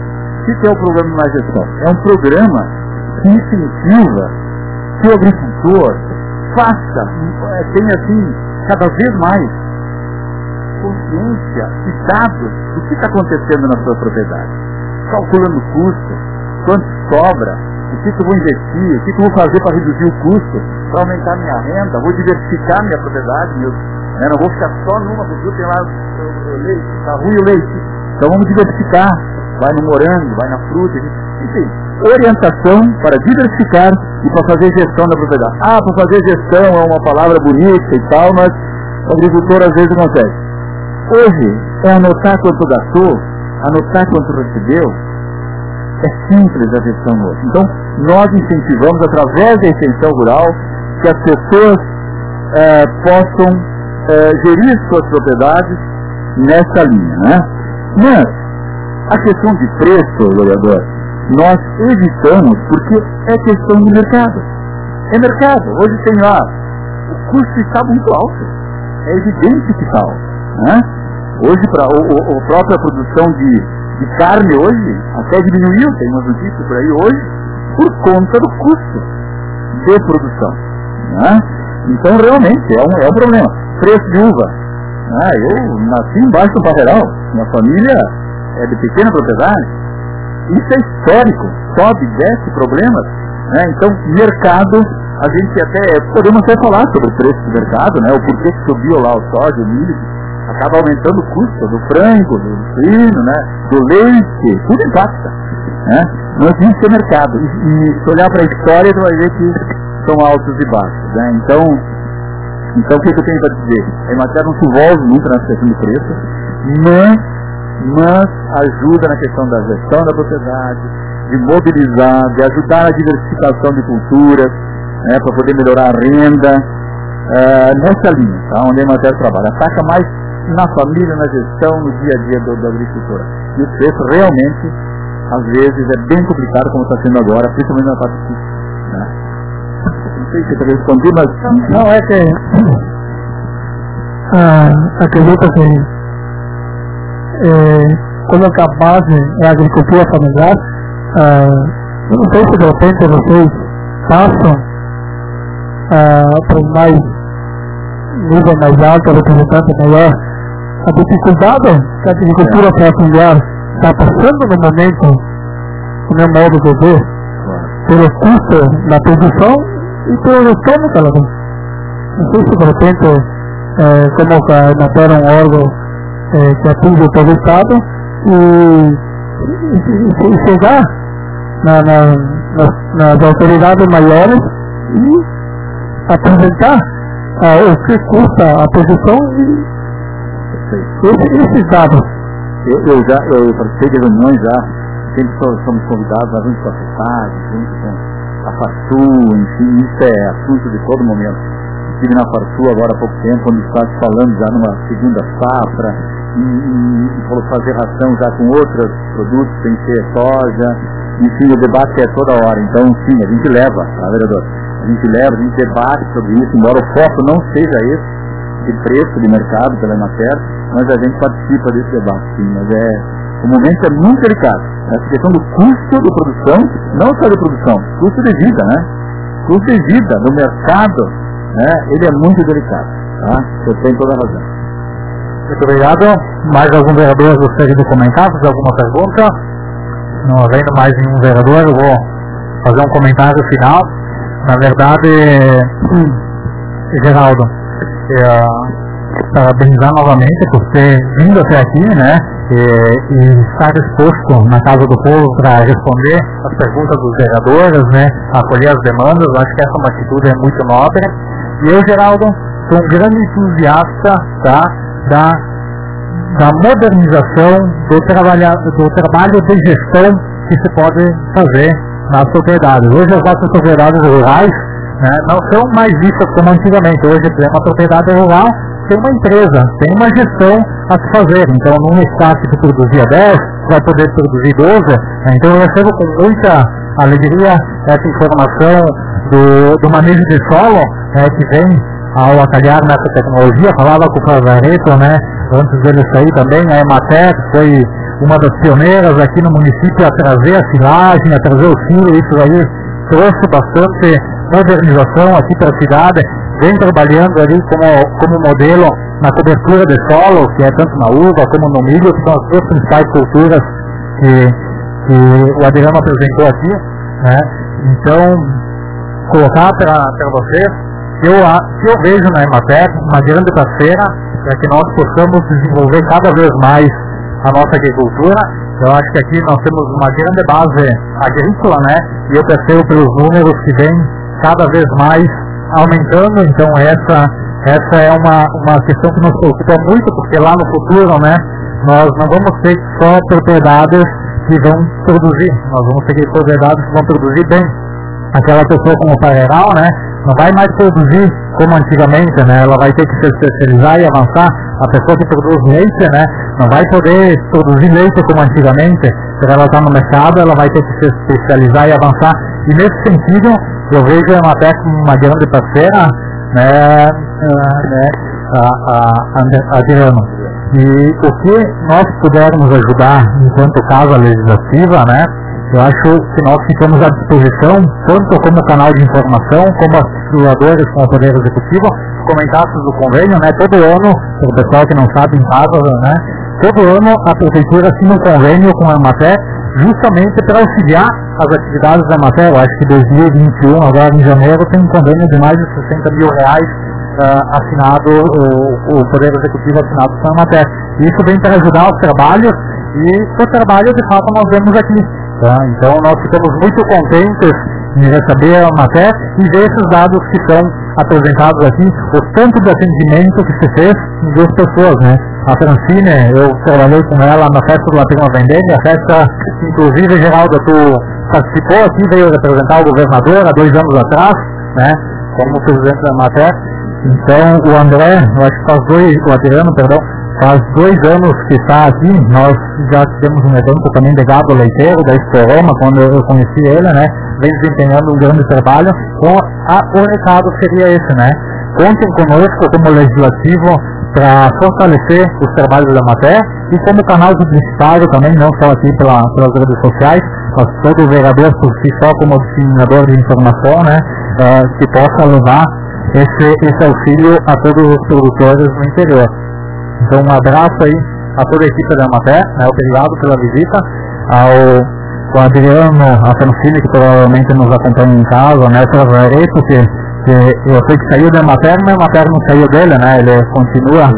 que é o programa de má gestão? É um programa que incentiva que o agricultor faça, tenha assim, cada vez mais consciência e dados do que está acontecendo na sua propriedade. Calculando o custo, quanto sobra, o que eu vou investir, o que eu vou fazer para reduzir o custo, para aumentar a minha renda, vou diversificar minha propriedade, não vou ficar só numa, porque tem lá o leite, está ruim o leite. Então vamos diversificar, vai no morango, vai na fruta, enfim, orientação para diversificar e para fazer gestão da propriedade. Para fazer gestão é uma palavra bonita e tal, mas o agricultor às vezes não consegue. Hoje é anotar quanto gastou, anotar quanto recebeu. É simples a gestão hoje. Então nós incentivamos através da extensão rural que as pessoas possam gerir suas propriedades nessa linha, né? Mas a questão de preço, vereador, nós evitamos porque é questão de mercado. É mercado. Hoje tem lá, o custo está muito alto. É evidente que está alto, né? Hoje, a própria produção de carne hoje até diminuiu, tem umas notícias por aí hoje, por conta do custo de produção, né? Então realmente é um problema. Preço de uva. Eu nasci embaixo do Barreiral, minha família é de pequena propriedade. Isso é histórico, sobe, desce problemas, né? Então mercado, a gente podemos até falar sobre o preço do mercado, né? O porquê que subiu lá o soja, o milho, acaba aumentando o custo do frango, do suíno, né? Do leite, tudo impacta, né? Não existe mercado, e se olhar para a história você vai ver que são altos e baixos, né? Então o que eu tenho para dizer? A Emater não se envolve muito nessa questão de preço, mas ajuda na questão da gestão da propriedade, de mobilizar, de ajudar na diversificação de culturas, né, para poder melhorar a renda, nessa linha, tá, onde a Emater trabalha. Ataca mais na família, na gestão, no dia a dia do agricultor. E o preço realmente, às vezes, é bem complicado, como está sendo agora, principalmente na parte custo, né? Não sei se eu respondi, mas
não é que acredito que como que a base é a agricultura familiar, eu não sei se de repente vocês passam para mais nível mais alto, representante maior, a dificuldade que a agricultura familiar está passando no momento, no meu modo de ver, pelo custo da produção e pelo retorno que ela tem. Não sei se de repente, como a Emater é um órgão que atinge todo o Estado e chegar nas autoridades maiores e apresentar o que custa a produção e esses dados.
Eu participei de reuniões já, sempre somos convidados a junto com a FEPAG, junto com a FARSU, enfim, isso é assunto de todo momento. Estive na FARSU agora há pouco tempo, onde está se falando já numa segunda safra, e fazer ração já com outros produtos, sem ser soja, enfim, o debate é toda hora. Então, sim, a gente leva, tá, vereador? A gente debate sobre isso, embora o foco não seja esse, de preço de mercado pela Emater, mas a gente participa desse debate, sim. Mas o momento é muito delicado. Essa questão do custo de produção, não só de produção, custo de vida, né? Custo de vida no mercado, né? Ele é muito delicado, tá? Você tem toda a razão.
Muito obrigado. Mais algum vereador gostaria de comentar, fazer alguma pergunta? Não havendo mais nenhum vereador, eu vou fazer um comentário final. Na verdade, Geraldo, parabenizar novamente por ter vindo até aqui, né, e estar exposto na Casa do Povo para responder as perguntas dos vereadores, né, acolher as demandas. Eu acho que essa é uma atitude muito nobre. E eu, Geraldo, sou um grande entusiasta, tá, da modernização do trabalho de gestão que se pode fazer nas propriedades. Hoje as nossas propriedades rurais, né, não são mais vistas como antigamente. Hoje, por exemplo, a propriedade rural tem uma empresa, tem uma gestão a se fazer. Então, num espaço que produzia 10, vai poder produzir 12. Né? Então, eu recebo com muita alegria essa informação do manejo de solo, que vem ao atalhar nessa tecnologia. Falava com o Favareto, né, antes dele sair também, a Emater foi uma das pioneiras aqui no município a trazer a silagem, a trazer o fio. Isso aí trouxe bastante modernização aqui para a cidade. Vem trabalhando ali como modelo na cobertura de solo, que é tanto na uva como no milho, que são as duas principais culturas que o Adriano apresentou aqui, né? Então, colocar para vocês que eu vejo na Emater uma grande parceira para que nós possamos desenvolver cada vez mais a nossa agricultura. Eu acho que aqui nós temos uma grande base agrícola, né? E eu percebo pelos números que vem cada vez mais aumentando. Então essa é uma questão que nos preocupa muito, porque lá no futuro, né, nós não vamos ter só propriedades que vão produzir, nós vamos ter propriedades que vão produzir bem. Aquela pessoa como Parreiral, né, não vai mais produzir como antigamente, né, ela vai ter que se especializar e avançar. A pessoa que produz leite, né, não vai poder produzir leite como antigamente, se ela está no mercado, ela vai ter que se especializar e avançar. E nesse sentido, eu vejo a Emater como uma grande parceira, né, Adriano. E o que nós pudermos ajudar enquanto casa legislativa, né, eu acho que nós ficamos à disposição, tanto como canal de informação, como articuladores com o Poder Executivo, comentários do convênio, né, todo ano, para o pessoal que não sabe em casa, né, todo ano a Prefeitura assina um convênio com a Emater, justamente para auxiliar as atividades da Emater. Eu acho que 2021, agora em janeiro, tem um convênio de mais de R$60 mil assinado, o Poder Executivo assinado com a Emater. Isso vem para ajudar os trabalhos, e o trabalho de fato nós vemos aqui. Tá? Então nós ficamos muito contentes em receber a Emater e ver esses dados que são apresentados aqui, o tanto de atendimento que se fez em duas pessoas, né? A Francine, eu trabalhei com ela na festa do Prima Vendeme, a festa, inclusive, Geraldo, tu participou aqui, veio representar o governador há 2 anos atrás, né, como presidente da Emater. Então, o André, eu acho que o Adriano, perdão, faz 2 anos que está aqui. Nós já tivemos um evento também de gado leiteiro, da Exporoma, quando eu conheci ele, né, vem desempenhando um grande trabalho. Então, o recado seria esse, né, contem conosco como legislativo para fortalecer os trabalhos da Emater e como canal publicitário também, não só aqui pelas redes sociais, mas todo vereador por si só como disseminador de informação, né, que possa levar esse auxílio a todos os produtores no interior. Então um abraço aí a toda a equipe da Emater, né, obrigado pela visita, ao Adriano, a Francine, que provavelmente nos acompanha em casa, né, o Travereto, que eu sei que saiu da Emater, mas a Emater não saiu dele, né? Ele continua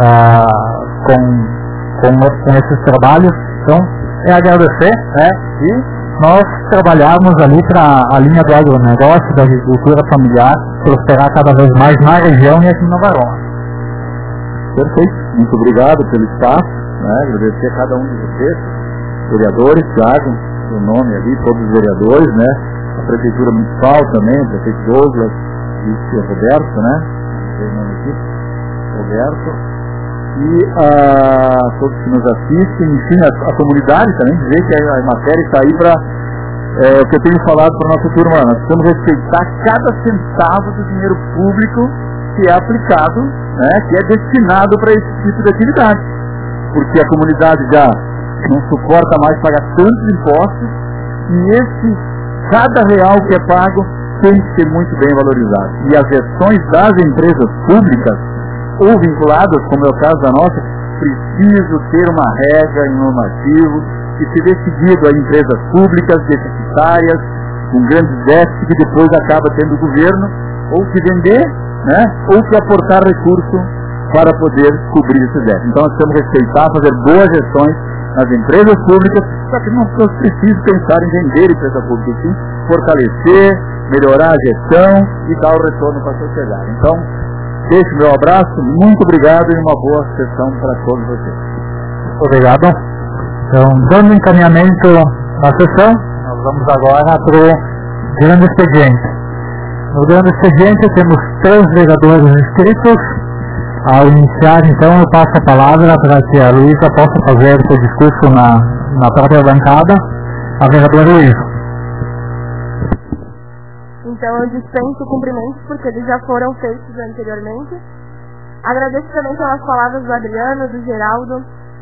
com esses trabalhos. Então, é agradecer, né? E nós trabalharmos ali para a linha do agronegócio, da agricultura familiar, prosperar cada vez mais na região e aqui em Nova Aroma.
Perfeito. Muito obrigado pelo espaço, né? Agradecer a cada um de vocês, vereadores, Thiago, o nome ali, todos os vereadores, né? A Prefeitura Municipal também, o prefeito Douglas, e o Roberto, né? Tem o nome aqui, Roberto, e todos que nos assistem, enfim, a comunidade também, dizer que a matéria está aí para o que eu tenho falado para a nossa turma, nós precisamos respeitar cada centavo do dinheiro público que é aplicado, né, que é destinado para esse tipo de atividade, porque a comunidade já não suporta mais pagar tantos impostos, e cada real que é pago tem que ser muito bem valorizado. E as gestões das empresas públicas ou vinculadas, como é o caso da nossa, preciso ter uma regra em normativo que se dê seguido a empresas públicas deficitárias, com grandes déficits, que depois acaba tendo o governo ou que vender, né, ou que aportar recurso para poder cobrir esses déficits. Então nós temos que respeitar, fazer boas gestões nas empresas públicas, só que não precisa pensar em vender empresa pública, sim fortalecer, melhorar a gestão e dar o retorno para a sociedade. Então, deixo meu abraço, muito obrigado e uma boa sessão para todos vocês.
Muito obrigado. Então, dando encaminhamento na sessão, nós vamos agora para o grande expediente. No grande expediente temos 3 vereadores inscritos. Ao iniciar, então, eu passo a palavra para que a Luísa possa fazer o seu discurso na própria bancada. A vereadora Luísa.
Então eu dispenso cumprimentos porque eles já foram feitos anteriormente. Agradeço também pelas palavras do Adriano, do Geraldo,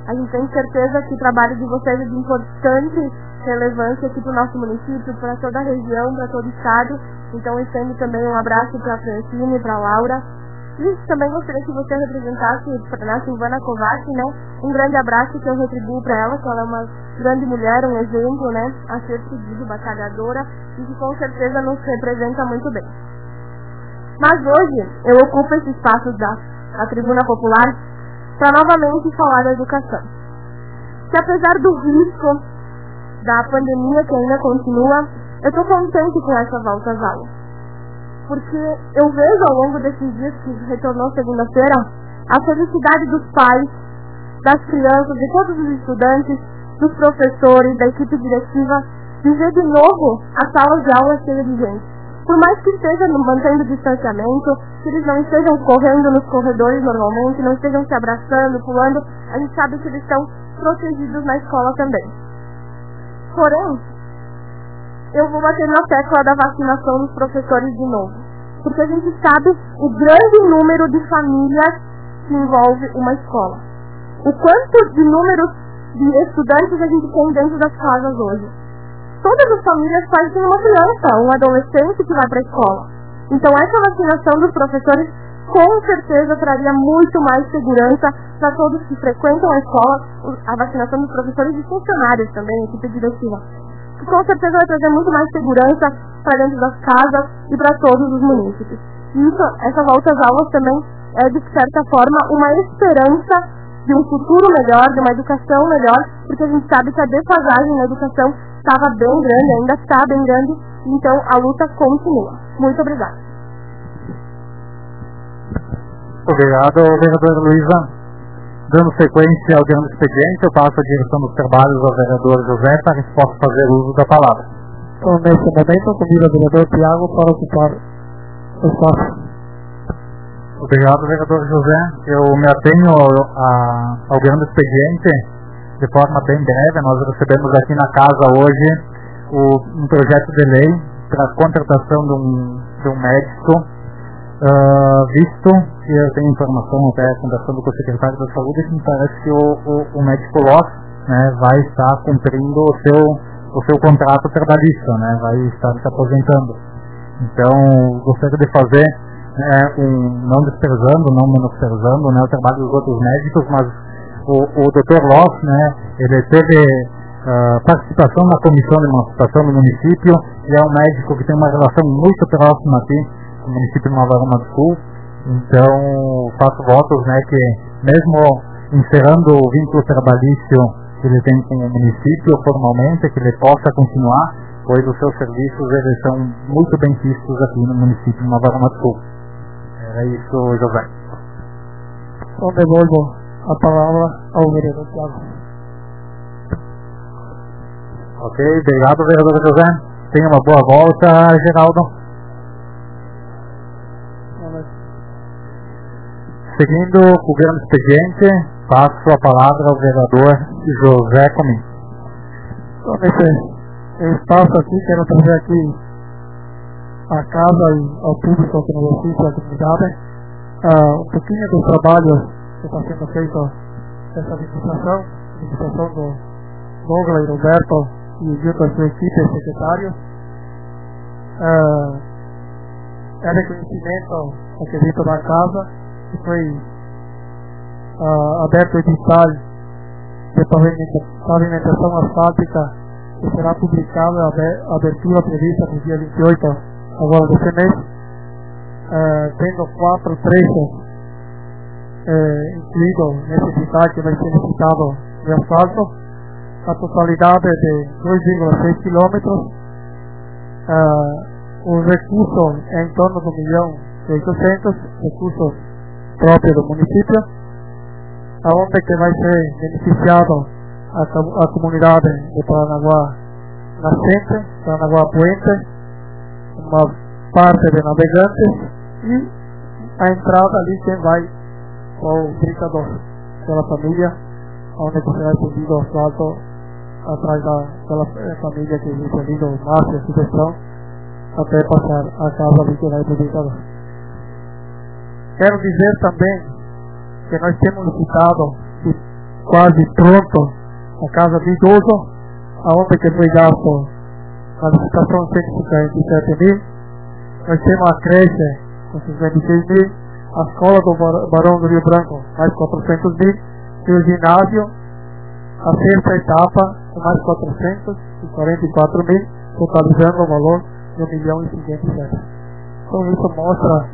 A gente tem certeza que o trabalho de vocês é de importante relevância aqui para o nosso município, para toda a região, para todo o estado. Então eu estendo também um abraço para a Francine e para a Laura. E também gostaria que você representasse a Silvana Kovac, né? Um grande abraço que eu retribuo para ela, que ela é uma grande mulher, um exemplo, né? A ser seguido, batalhadora, e que com certeza nos representa muito bem. Mas hoje eu ocupo esse espaço da Tribuna Popular para novamente falar da educação. Que apesar do risco da pandemia que ainda continua, eu estou contente com essa volta às aulas. Porque eu vejo ao longo desses dias que retornou segunda-feira a felicidade dos pais, das crianças, de todos os estudantes, dos professores, da equipe diretiva, de ver de novo as salas de aula cheias de gente. Por mais que esteja mantendo distanciamento, que eles não estejam correndo nos corredores normalmente, não estejam se abraçando, pulando, a gente sabe que eles estão protegidos na escola também. Porém, eu vou bater na tecla da vacinação dos professores de novo. Porque a gente sabe o grande número de famílias que envolve uma escola. O quanto de números de estudantes a gente tem dentro das casas hoje. Todas as famílias fazem uma criança, um adolescente que vai para a escola. Então essa vacinação dos professores com certeza traria muito mais segurança para todos que frequentam a escola, a vacinação dos professores e funcionários também, equipe diretiva. Que com certeza vai trazer muito mais segurança para dentro das casas e para todos os munícipes. E isso, essa volta às aulas também é, de certa forma, uma esperança de um futuro melhor, de uma educação melhor, porque a gente sabe que a defasagem na educação estava bem grande, ainda está bem grande, então a luta continua. Muito obrigada.
Obrigado, vereadora Luísa. Dando sequência ao grande expediente, eu passo a direção dos trabalhos ao vereador José para que possa fazer uso da palavra.
Então, nesse momento, convido o vereador Tiago para ocupar o espaço.
Obrigado, vereador José. Eu me atenho ao grande expediente de forma bem breve. Nós recebemos aqui na casa hoje um projeto de lei para a contratação de um médico, visto que eu tenho informação até conversando com o secretário da Saúde, que me parece que o médico Loss, né, vai estar cumprindo o seu contrato trabalhista, né, vai estar se aposentando. Então, gostaria de fazer não desprezando, não menosprezando, né, o trabalho dos outros médicos, mas o Dr. Loss, né, ele teve participação na comissão de emancipação do município, e é um médico que tem uma relação muito próxima aqui com o município de Nova Arruda do Sul. Então faço votos, né, que mesmo encerrando o vínculo trabalhício que ele tem com o município formalmente, que ele possa continuar, pois os seus serviços eles são muito bem vistos aqui no município de Nova Arruda do Sul. É isso, José.
Então devolvo a palavra ao vereador Tiago.
Ok, obrigado, vereador José. Tenha uma boa volta, Geraldo. Seguindo o grande expediente, passo a palavra ao vereador José Comim.
Então, nesse espaço aqui, quero trazer aqui à casa e ao público que nos assiste, à comunidade, um pouquinho dos trabalhos que está sendo feito nessa administração do Douglas e Roberto e junto à sua equipe secretários. É reconhecimento, acredito, da casa, que foi aberto o edital de pavimentação asfáltica, que será publicado a abertura prevista no dia 28 agora desse mês, tendo 4 trechos incluídos nesse edital que vai ser licitado de asfalto, a totalidade de 2,6 km. O recurso é em torno de 1.800.000, recurso próprio do município, aonde que vai ser beneficiado a comunidade de Paranaguá Nascente, Paranaguá Puente, uma parte de Navegantes e a entrada ali quem vai ao Brincador, pela família, onde será estendido o asfalto atrás daquela família que existe ali do Márcio, Silvestrão, até passar a casa ali que vai para o Brincador. Quero dizer também que nós temos licitado quase pronto a casa de idoso, aonde que foi gasto a licitação 157 mil. Nós temos a creche com 56 mil, a escola do Barão do Rio Branco mais 400 mil, e o ginásio, a sexta etapa, com mais 444 mil, totalizando o valor de 1.057. Então isso mostra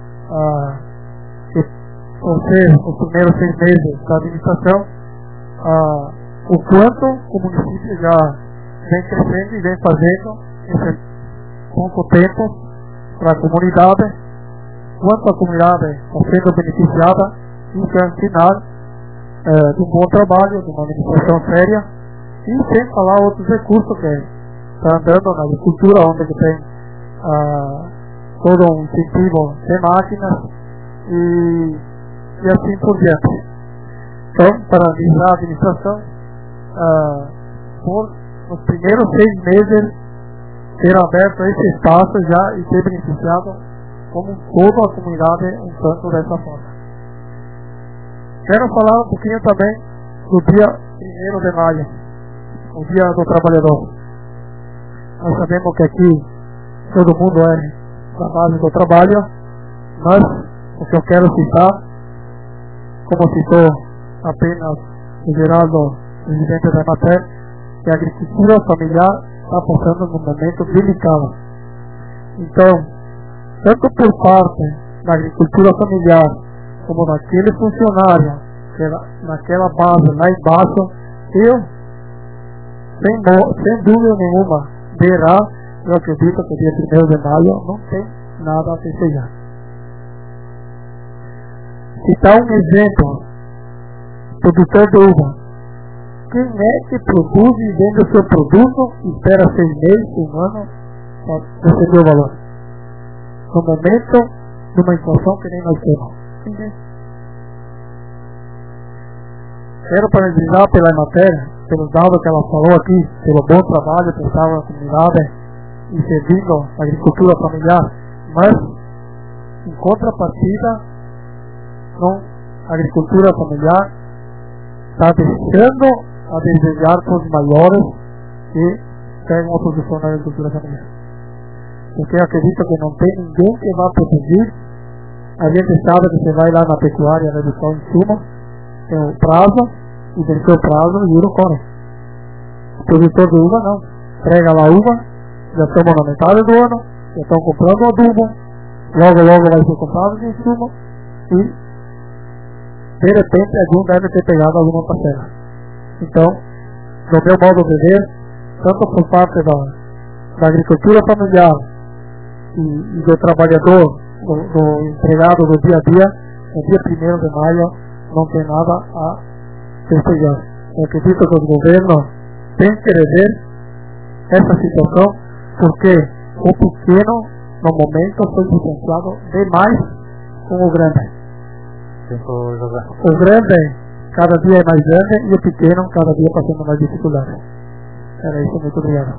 que por ser os primeiros 6 meses da administração, o quanto o município já vem crescendo e vem fazendo nesse pouco tempo para a comunidade, quanto a comunidade está sendo beneficiada. Isso é um sinal de um bom trabalho, de uma administração séria, e sem falar outros recursos que está andando na agricultura, onde tem todo um incentivo de máquinas e assim por diante. Então, para avisar a administração, por nos primeiros 6 meses ter aberto esse espaço já e ter beneficiado como toda a comunidade um tanto dessa forma. Quero falar um pouquinho também do dia 1º de maio, o dia do trabalhador. Nós sabemos que aqui todo mundo é da base do trabalho, mas o que eu quero citar, como citou apenas o Geraldo, presidente da Emater, que a agricultura familiar está passando num momento delicado. Então, tanto por parte da agricultura familiar, como daquele funcionário, naquela base lá embaixo, eu, sem dúvida nenhuma, eu acredito que dia 1º de maio não tem nada a festejar. Citar um exemplo, produtor de uva. Quem é que produz e vende o seu produto e espera 6 meses, 1 ano para receber o valor? No momento de uma inflação que nem nós temos. Ninguém. Quero parabenizar pela matéria, pelos dados que ela falou aqui, pelo bom trabalho que estava na comunidade e servindo a agricultura familiar, mas em contrapartida, a agricultura familiar está deixando a desejar com os maiores que pegam a produção da agricultura familiar. Porque eu acredito que não tem ninguém que vá produzir. A gente sabe que você vai lá na pecuária, na redução em suma, tem um prazo, e venceu o prazo e não corre. O produtor de uva não. Prega lá a uva, já estamos na metade do ano, já estão comprando o adubo, logo vai ser comprado em suma, e de repente algum deve ter pegado alguma parcela. Então, no meu modo de ver, tanto por parte da agricultura familiar e do trabalhador, do empregado do dia a dia, no dia 1º de maio não tem nada a festejar. Eu acredito que o governo tem que rever essa situação, porque o pequeno, no momento, foi diferenciado demais com o grande. O grande cada dia é mais grande e o pequeno cada dia passando mais dificuldade. Era isso, muito obrigado.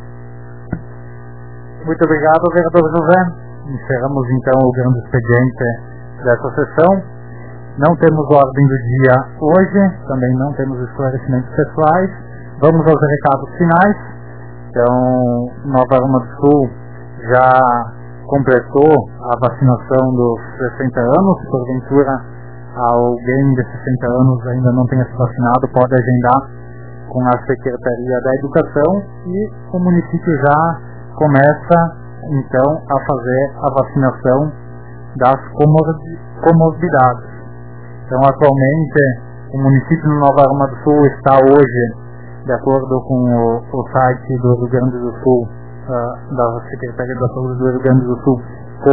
Muito obrigado, vereador José. Encerramos então o grande expediente dessa sessão. Não temos ordem do dia hoje, também não temos esclarecimentos pessoais. Vamos aos recados finais. Então, Nova Aruma do Sul já completou a vacinação dos 60 anos. Se porventura alguém de 60 anos ainda não tenha se vacinado, pode agendar com a Secretaria da Educação e o município já começa então a fazer a vacinação das comorbidades. Então, atualmente, o município de Nova Aruma do Sul está hoje, de acordo com o site do Rio Grande do Sul, da Secretaria da Saúde do Rio Grande do Sul, com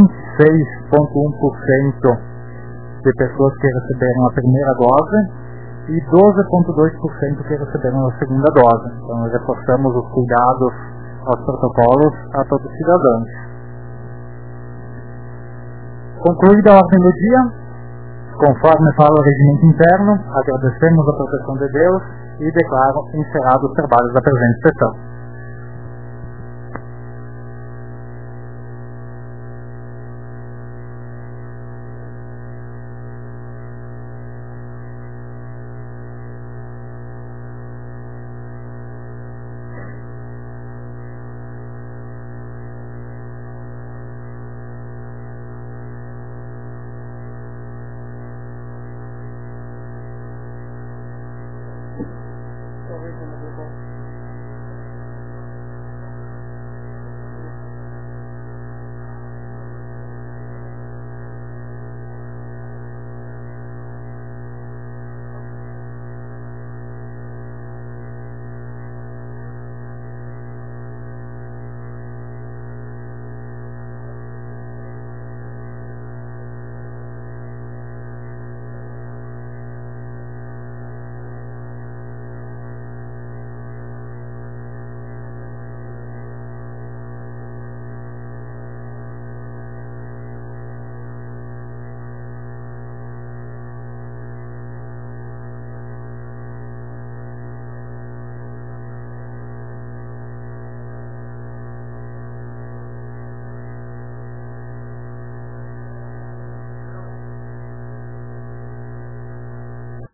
26,1% de pessoas que receberam a primeira dose e 12,2% que receberam a segunda dose. Então, nós reforçamos os cuidados aos protocolos a todos os cidadãos. Concluída a ordem do dia, conforme fala o regimento interno, agradecemos a proteção de Deus e declaro encerrados os trabalhos da presente sessão.
Torres como grupo